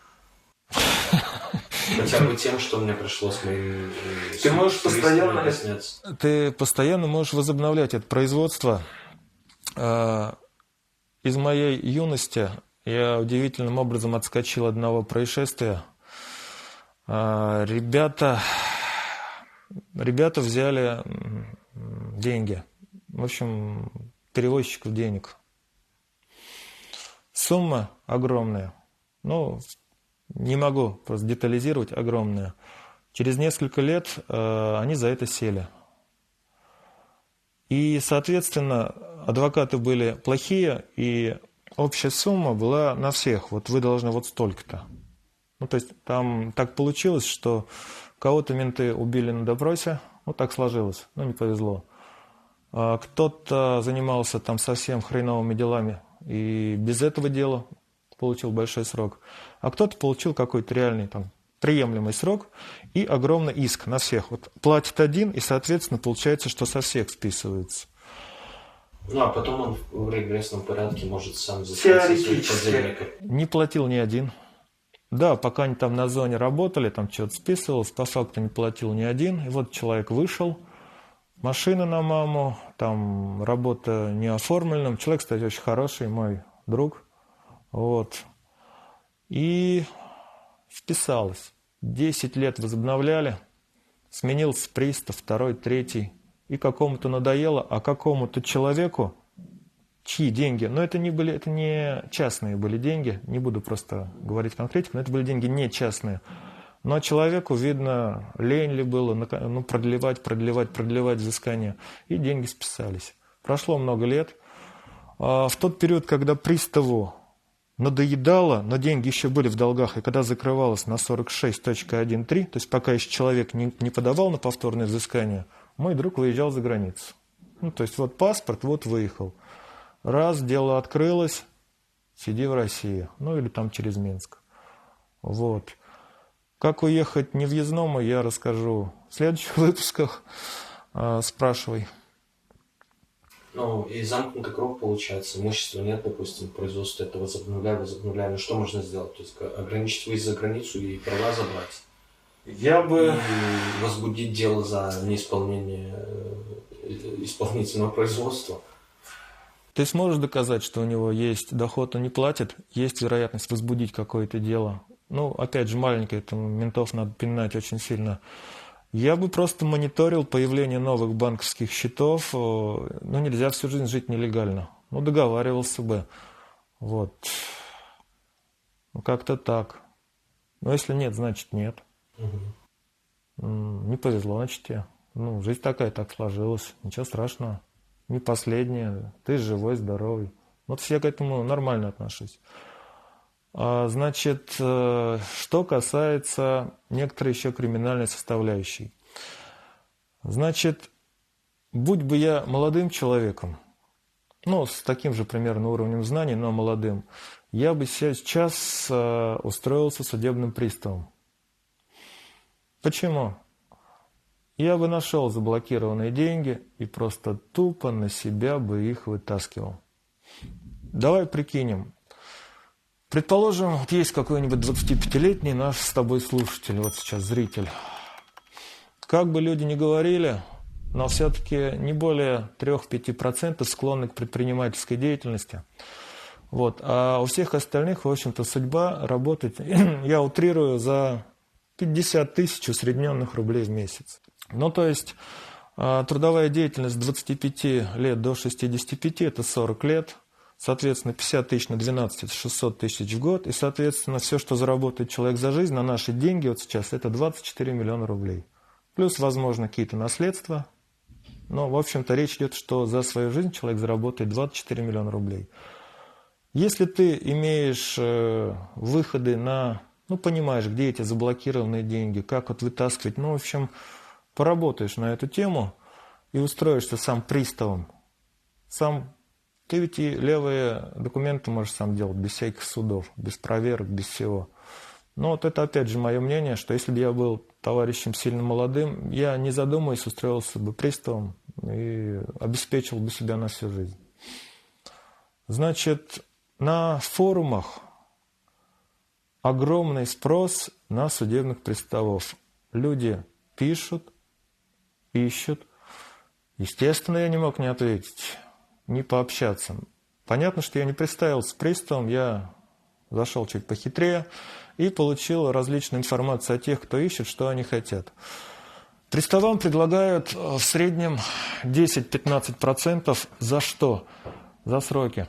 Хотя бы тем, что мне пришлось моим... Ты можешь постоянно... Ты постоянно можешь возобновлять это производство. Из моей юности я удивительным образом отскочил от одного происшествия. Ребята, ребята взяли деньги. В общем, перевозчиков денег. Сумма огромная. Ну, не могу просто детализировать, огромная. Через несколько лет э, они за это сели. И, соответственно, адвокаты были плохие, и общая сумма была на всех. Вот вы должны вот столько-то. Ну, то есть там так получилось, что кого-то менты убили на допросе. Вот так сложилось. Ну, не повезло. А кто-то занимался там совсем хреновыми делами и без этого дела получил большой срок. А кто-то получил какой-то реальный там приемлемый срок и огромный иск на всех. Вот платит один, и, соответственно, получается, что со всех списывается. Ну, а потом он в регрессном порядке может сам заплатить своих подельников. Не платил ни один. Да, пока они там на зоне работали, там что-то списывалось, по факту не платил ни один. И вот человек вышел, машина на маму, там работа не оформлена. Человек, кстати, очень хороший, мой друг. Вот. И вписалось. Десять лет возобновляли, сменился пристав, второй, третий. И какому-то надоело, а какому-то человеку, чьи деньги, но это не были, это не частные были деньги, не буду просто говорить конкретику, но это были деньги не частные. Но человеку, видно, лень ли было ну, продлевать, продлевать, продлевать взыскание, и деньги списались. Прошло много лет. А в тот период, когда приставу надоедало, но деньги еще были в долгах, и когда закрывалось на сорок шесть точка один три, то есть пока еще человек не, не подавал на повторное взыскание, мой друг выезжал за границу. Ну, то есть вот паспорт, вот выехал. Раз дело открылось, сиди в России, ну или там через Минск. Вот. Как уехать невъездному, я расскажу в следующих выпусках. А, спрашивай. Ну, и замкнутый круг получается. Имущества нет, допустим, производство это возобновляем, возобновляем. Ну, что можно сделать? То есть ограничить выезд за границу и права забрать. Я бы... И возбудить дело за неисполнение исполнительного производства. Ты сможешь доказать, что у него есть доход, он не платит, есть вероятность возбудить какое-то дело. Ну, опять же, маленькое, этому ментов надо пинать очень сильно. Я бы просто мониторил появление новых банковских счетов. Ну, нельзя всю жизнь жить нелегально. Ну, договаривался бы. Вот. Ну, как-то так. Но если нет, значит нет. Угу. Не повезло, значит, тебе. Ну, жизнь такая, так сложилась. Ничего страшного. Не последняя. Ты живой, здоровый. Вот все к этому нормально отношусь. А, значит, что касается некоторой еще криминальной составляющей. Значит, будь бы я молодым человеком, ну, с таким же примерно уровнем знаний, но молодым, я бы сейчас устроился судебным приставом. Почему? Я бы нашел заблокированные деньги и просто тупо на себя бы их вытаскивал. Давай прикинем. Предположим, вот есть какой-нибудь двадцатипятилетний наш с тобой слушатель, вот сейчас зритель. Как бы люди ни говорили, но все-таки не более трех-пяти процентов склонны к предпринимательской деятельности. Вот. А у всех остальных, в общем-то, судьба работать, я утрирую, за пятьдесят тысяч усредненных рублей в месяц. Ну, то есть трудовая деятельность с двадцати пяти лет до шестидесяти пяти – это сорок лет. Соответственно, пятьдесят тысяч на двенадцать – это шестьсот тысяч в год. И, соответственно, все, что заработает человек за жизнь, на наши деньги вот сейчас, это двадцать четыре миллиона рублей. Плюс, возможно, какие-то наследства. Но, в общем-то, речь идет, что за свою жизнь человек заработает двадцать четыре миллиона рублей. Если ты имеешь э, выходы на... Ну, понимаешь, где эти заблокированные деньги, как вот вытаскивать. Ну, в общем, поработаешь на эту тему и устроишься сам приставом. Сам... Ты ведь и левые документы можешь сам делать, без всяких судов, без проверок, без всего. Но вот это опять же мое мнение, что если бы я был товарищем сильно молодым, я, не задумываясь, устроился бы приставом и обеспечил бы себя на всю жизнь. Значит, на форумах огромный спрос на судебных приставов. Люди пишут, ищут. Естественно, я не мог не ответить. Не пообщаться. Понятно, что я не представился приставом, я зашел чуть похитрее и получил различную информацию о тех, кто ищет, что они хотят. Приставам предлагают в среднем десять-пятнадцать процентов за что? За сроки.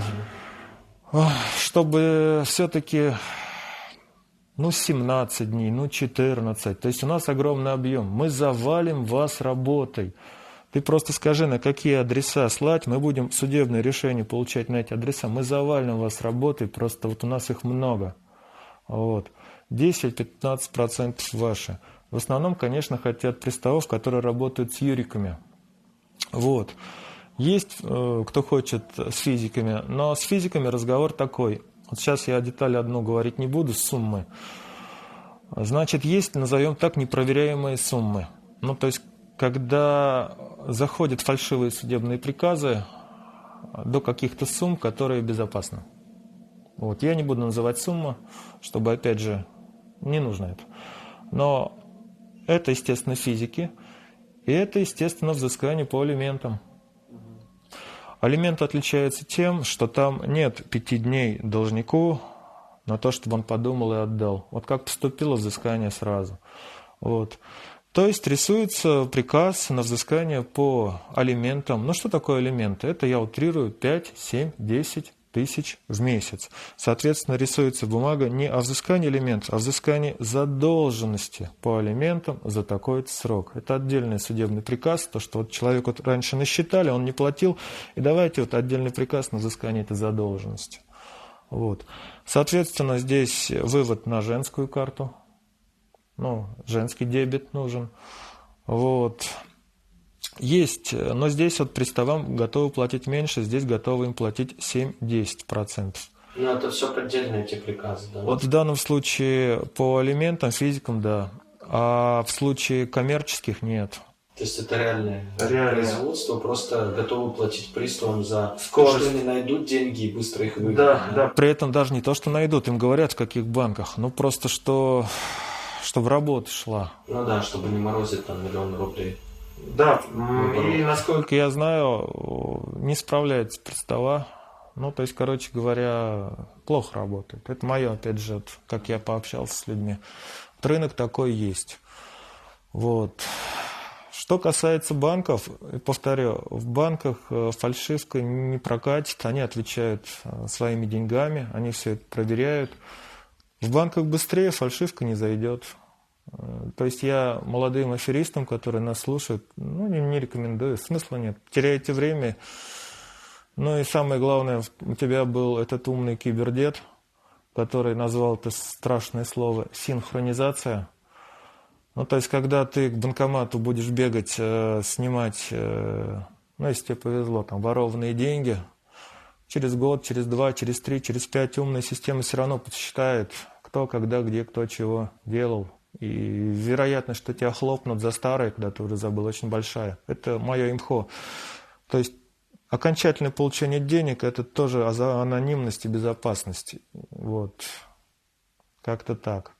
Чтобы все-таки ну, семнадцать дней, ну, четырнадцать. То есть у нас огромный объем. Мы завалим вас работой. Ты просто скажи, на какие адреса слать, мы будем судебное решение получать на эти адреса. Мы завалим вас работой, просто вот у нас их много. Вот. десять-пятнадцать процентов ваши. В основном, конечно, хотят приставов, которые работают с юриками. Вот. Есть э, кто хочет с физиками, но с физиками разговор такой. Вот сейчас я детали одну говорить не буду, суммы. Значит, есть, назовем так, непроверяемые суммы. Ну, то есть, когда заходят фальшивые судебные приказы до каких-то сумм, которые безопасны. Вот. Я не буду называть сумму, чтобы, опять же, не нужно это. Но это, естественно, физики, и это, естественно, взыскание по алиментам. Алименты отличаются тем, что там нет пяти дней должнику на то, чтобы он подумал и отдал. Вот как поступило взыскание сразу. Вот. То есть рисуется приказ на взыскание по алиментам. Ну что такое алименты? Это я утрирую пять, семь, десять тысяч в месяц. Соответственно, рисуется бумага не о взыскании алиментов, а о взыскании задолженности по алиментам за такой-то срок. Это отдельный судебный приказ, то, что вот человек вот раньше насчитали, он не платил, и давайте вот отдельный приказ на взыскание этой задолженности. Вот. Соответственно, здесь вывод на женскую карту, ну, женский дебет нужен. Вот. Есть, но здесь вот приставам готовы платить меньше, здесь готовы им платить семь-десять процентов. Ну, это все поддельные эти приказы, да? Вот в данном случае по алиментам, физикам, да, а в случае коммерческих нет. То есть это реальное Реальное. производство, просто готовы платить приставам за Скорость. то, что они найдут деньги и быстро их выведут. Да, да. При этом даже не то, что найдут, им говорят в каких банках, ну просто что, чтобы работа шла. Ну да, чтобы не морозить там миллион рублей. Да, и насколько я знаю, не справляется пристава. Ну, то есть, короче говоря, плохо работает. Это мое, опять же, вот, как я пообщался с людьми. Вот рынок такой есть. Вот. Что касается банков, повторю, в банках фальшивка не прокатит, они отвечают своими деньгами, они все это проверяют. В банках быстрее фальшивка не зайдет. То есть я молодым аферистам, которые нас слушают, ну, не, не рекомендую, смысла нет. Теряете время. Ну и самое главное, у тебя был этот умный кибердед, который назвал это страшное слово синхронизация. Ну, то есть, когда ты к банкомату будешь бегать, э, снимать, э, ну, если тебе повезло, там, ворованные деньги, через год, через два, через три, через пять умная система все равно подсчитает, кто, когда, где, кто чего делал. И вероятность, что тебя хлопнут за старое, когда ты уже забыл, очень большая. Это мое имхо. То есть окончательное получение денег – это тоже о анонимности, безопасности. Вот. Как-то так.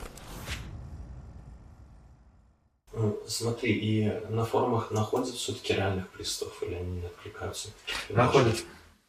Смотри, и на форумах находят все-таки реальных приставов или они не откликаются? Находят.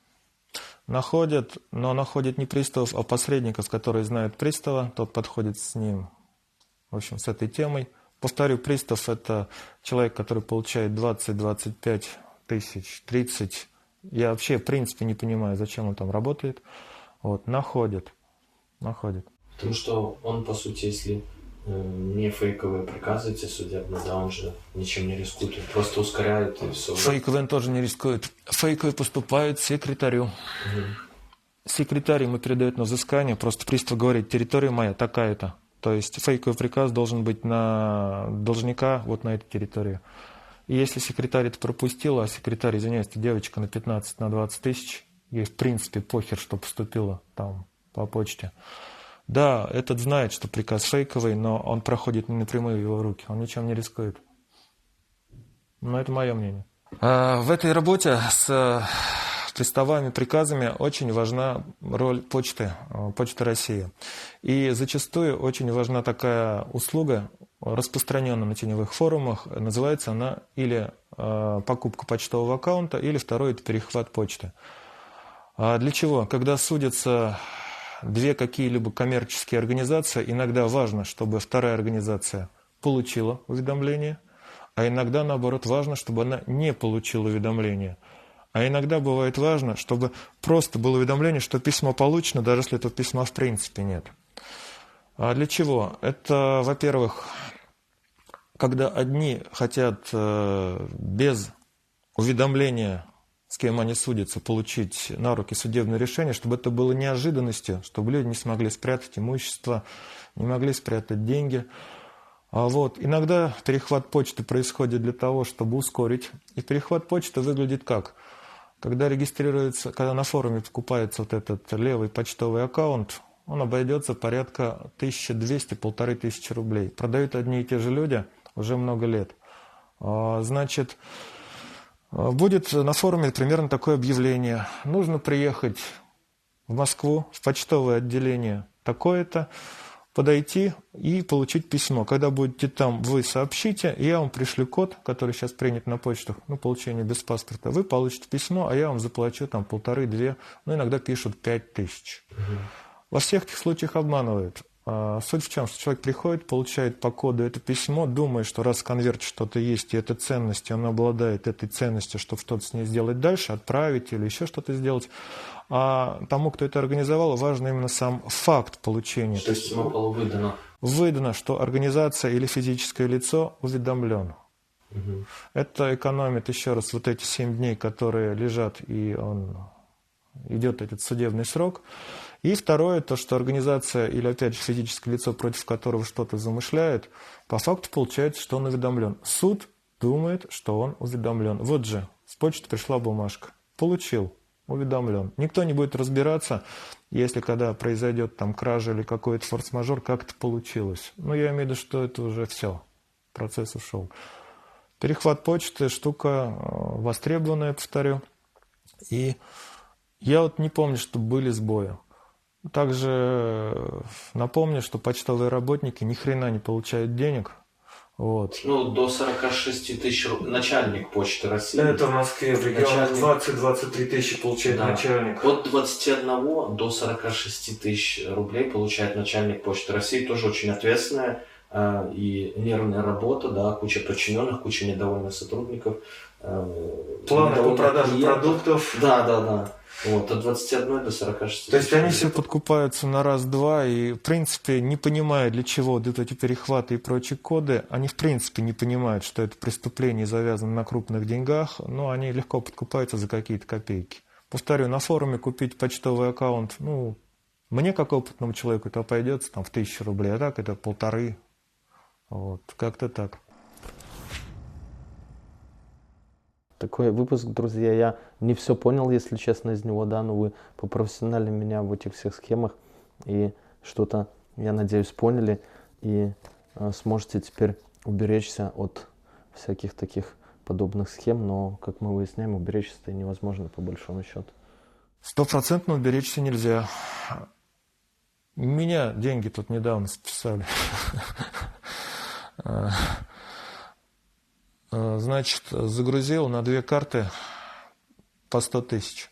Находят, но находят не приставов, а посредников, которые знают пристава, тот подходит с ним. В общем, с этой темой. Повторю, пристав – это человек, который получает двадцать-двадцать пять тысяч, тридцать. Я вообще, в принципе, не понимаю, зачем он там работает. Вот, находит. Находит. Потому что он, по сути, если э, не фейковые приказы эти судебные, да, он же ничем не рискует, он просто ускоряет и все. Фейковые он тоже не рискует. Фейковые поступают секретарю. Угу. Секретарь ему передает на взыскание, просто пристав говорит, территория моя такая-то. То есть фейковый приказ должен быть на должника вот на этой территории. И если секретарь это пропустил, а секретарь, извиняюсь, девочка на пятнадцать, на двадцать тысяч, ей в принципе похер, что поступило там по почте. Да, этот знает, что приказ фейковый, но он проходит не напрямую в его руки, он ничем не рискует. Но это мое мнение. А в этой работе с приставами, приказами очень важна роль почты, Почты России. И зачастую очень важна такая услуга, распространенная на теневых форумах, называется она или э, покупка почтового аккаунта, или второй – это перехват почты. А для чего? Когда судятся две какие-либо коммерческие организации, иногда важно, чтобы вторая организация получила уведомление, а иногда, наоборот, важно, чтобы она не получила уведомление. А иногда бывает важно, чтобы просто было уведомление, что письмо получено, даже если этого письма в принципе нет. А для чего? Это, во-первых, когда одни хотят э, без уведомления, с кем они судятся, получить на руки судебное решение, чтобы это было неожиданностью, чтобы люди не смогли спрятать имущество, не могли спрятать деньги. А вот иногда перехват почты происходит для того, чтобы ускорить. И перехват почты выглядит как? Когда регистрируется, когда на форуме покупается вот этот левый почтовый аккаунт, он обойдется порядка тысяча двести — полторы тысячи рублей. Продают одни и те же люди уже много лет. Значит, будет на форуме примерно такое объявление. Нужно приехать в Москву, в почтовое отделение такое-то, подойти и получить письмо. Когда будете там, вы сообщите, и я вам пришлю код, который сейчас принят на почтах, ну, получение без паспорта. Вы получите письмо, а я вам заплачу там полторы-две, ну, иногда пишут пять тысяч. Угу. Во всех этих случаях обманывают. А, суть в чем, что человек приходит, получает по коду это письмо, думает, что раз в конверте что-то есть, и эта ценность, и он обладает этой ценностью, чтобы что-то с ней сделать дальше, отправить или еще что-то сделать. А тому, кто это организовал, важен именно сам факт получения. То есть ему было выдано. Выдано, что организация или физическое лицо уведомлен. Угу. Это экономит еще раз вот эти семь дней, которые лежат, и он идет этот судебный срок. И второе, то, что организация или, опять же, физическое лицо, против которого что-то замышляет, по факту получается, что он уведомлен. Суд думает, что он уведомлен. Вот же, с почты пришла бумажка. Получил, уведомлен. Никто не будет разбираться, если когда произойдет там кража или какой-то форс-мажор, как это получилось. Но я имею в виду, что это уже все, процесс ушел. Перехват почты – штука востребованная, повторю. И я вот не помню, что были сбои. Также напомню, что почтовые работники ни хрена не получают денег. Вот. Ну, до сорока шести тысяч рублей. Начальник Почты России. Это в Москве, в регионах двадцать-двадцать три тысячи получает Да. начальник. От двадцати одного до сорока шести тысяч рублей получает начальник Почты России. Тоже очень ответственная э, и нервная работа, да, куча подчиненных, куча недовольных сотрудников. Э, Планы по недовольных продаже клиентов. продуктов. Да, да, да. Вот, от двадцати одного до сорока шести. То есть они все подкупаются на раз-два и, в принципе, не понимая, для чего идут эти перехваты и прочие коды, они, в принципе, не понимают, что это преступление завязано на крупных деньгах, но они легко подкупаются за какие-то копейки. Повторю, на форуме купить почтовый аккаунт, ну, мне, как опытному человеку, это обойдется там в тысячу рублей, а так это полторы. Вот, как-то так. Такой выпуск, друзья, я не все понял, если честно, из него, да, но вы попрофессионально меня в этих всех схемах и что-то, я надеюсь, поняли и э, сможете теперь уберечься от всяких таких подобных схем, но, как мы выясняем, уберечься-то невозможно по большому счету. Стопроцентно уберечься нельзя. Меня деньги тут недавно списали. Значит, загрузил на две карты по сто тысяч.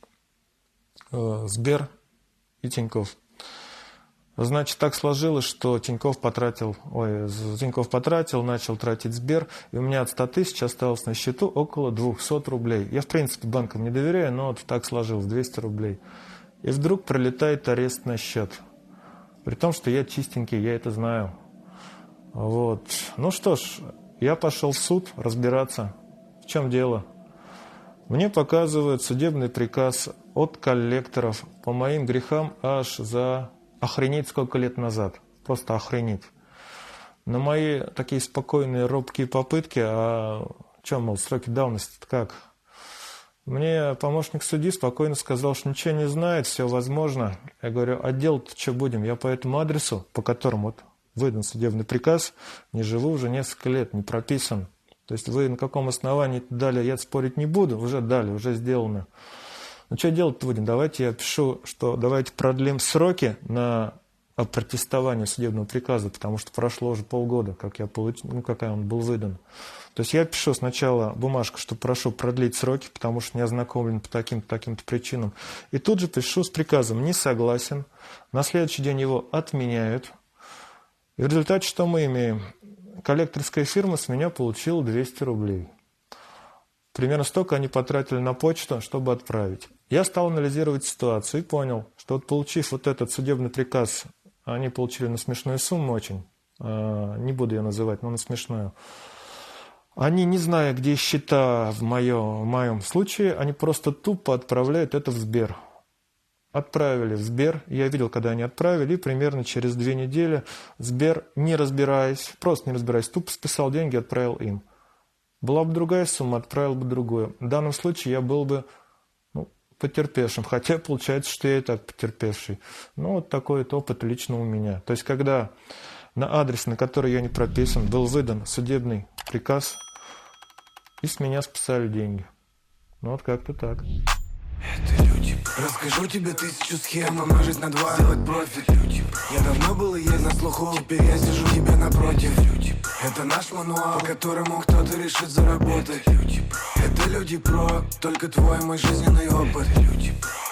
Сбер и Тинькофф. Значит, так сложилось, что Тинькофф потратил, ой, Тинькофф потратил, начал тратить Сбер, и у меня от ста тысяч осталось на счету около двухсот рублей. Я, в принципе, банкам не доверяю, но вот так сложилось, двести рублей. И вдруг прилетает арест на счет. При том, что я чистенький, я это знаю. Вот. Ну что ж, я пошел в суд разбираться, в чем дело. Мне показывают судебный приказ от коллекторов по моим грехам аж за охренеть сколько лет назад. Просто охренеть. На мои такие спокойные, робкие попытки, а что, мол, сроки давности-то как? Мне помощник судьи спокойно сказал, что ничего не знает, все возможно. Я говорю, а делать-то что будем? Я по этому адресу, по которому вот выдан судебный приказ, не живу уже несколько лет, не прописан. То есть вы на каком основании дали, я спорить не буду, уже дали, уже сделано. Ну что делать-то будем? Давайте я пишу, что давайте продлим сроки на опротестование судебного приказа, потому что прошло уже полгода, как я получил, ну, как он был выдан. То есть я пишу сначала бумажку, что прошу продлить сроки, потому что не ознакомлен по таким-то, таким-то причинам. И тут же пишу с приказом «не согласен». На следующий день его отменяют. И в результате что мы имеем? Коллекторская фирма с меня получила двести рублей. Примерно столько они потратили на почту, чтобы отправить. Я стал анализировать ситуацию и понял, что вот получив вот этот судебный приказ, они получили на смешную сумму очень. Не буду ее называть, но на смешную. Они, не зная, где счета в моем, в моем случае, они просто тупо отправляют это в Сбер. Отправили в Сбер, я видел, когда они отправили, и примерно через две недели Сбер, не разбираясь, просто не разбираясь, тупо списал деньги и отправил им. Была бы другая сумма, отправил бы другую. В данном случае я был бы ну, потерпевшим, хотя получается, что я и так потерпевший. Ну, вот такой вот опыт лично у меня. То есть, когда на адрес, на который я не прописан, был выдан судебный приказ, и с меня списали деньги. Ну, вот как-то так. Это люди. Расскажу тебе тысячу схем, умножить на два, сделать профит. Люди. Я давно был и есть на слуху, теперь я сижу тебе напротив. Люди. Это наш мануал, по которому кто-то решит заработать. Люди. Это люди про, только твой мой жизненный опыт. Люди.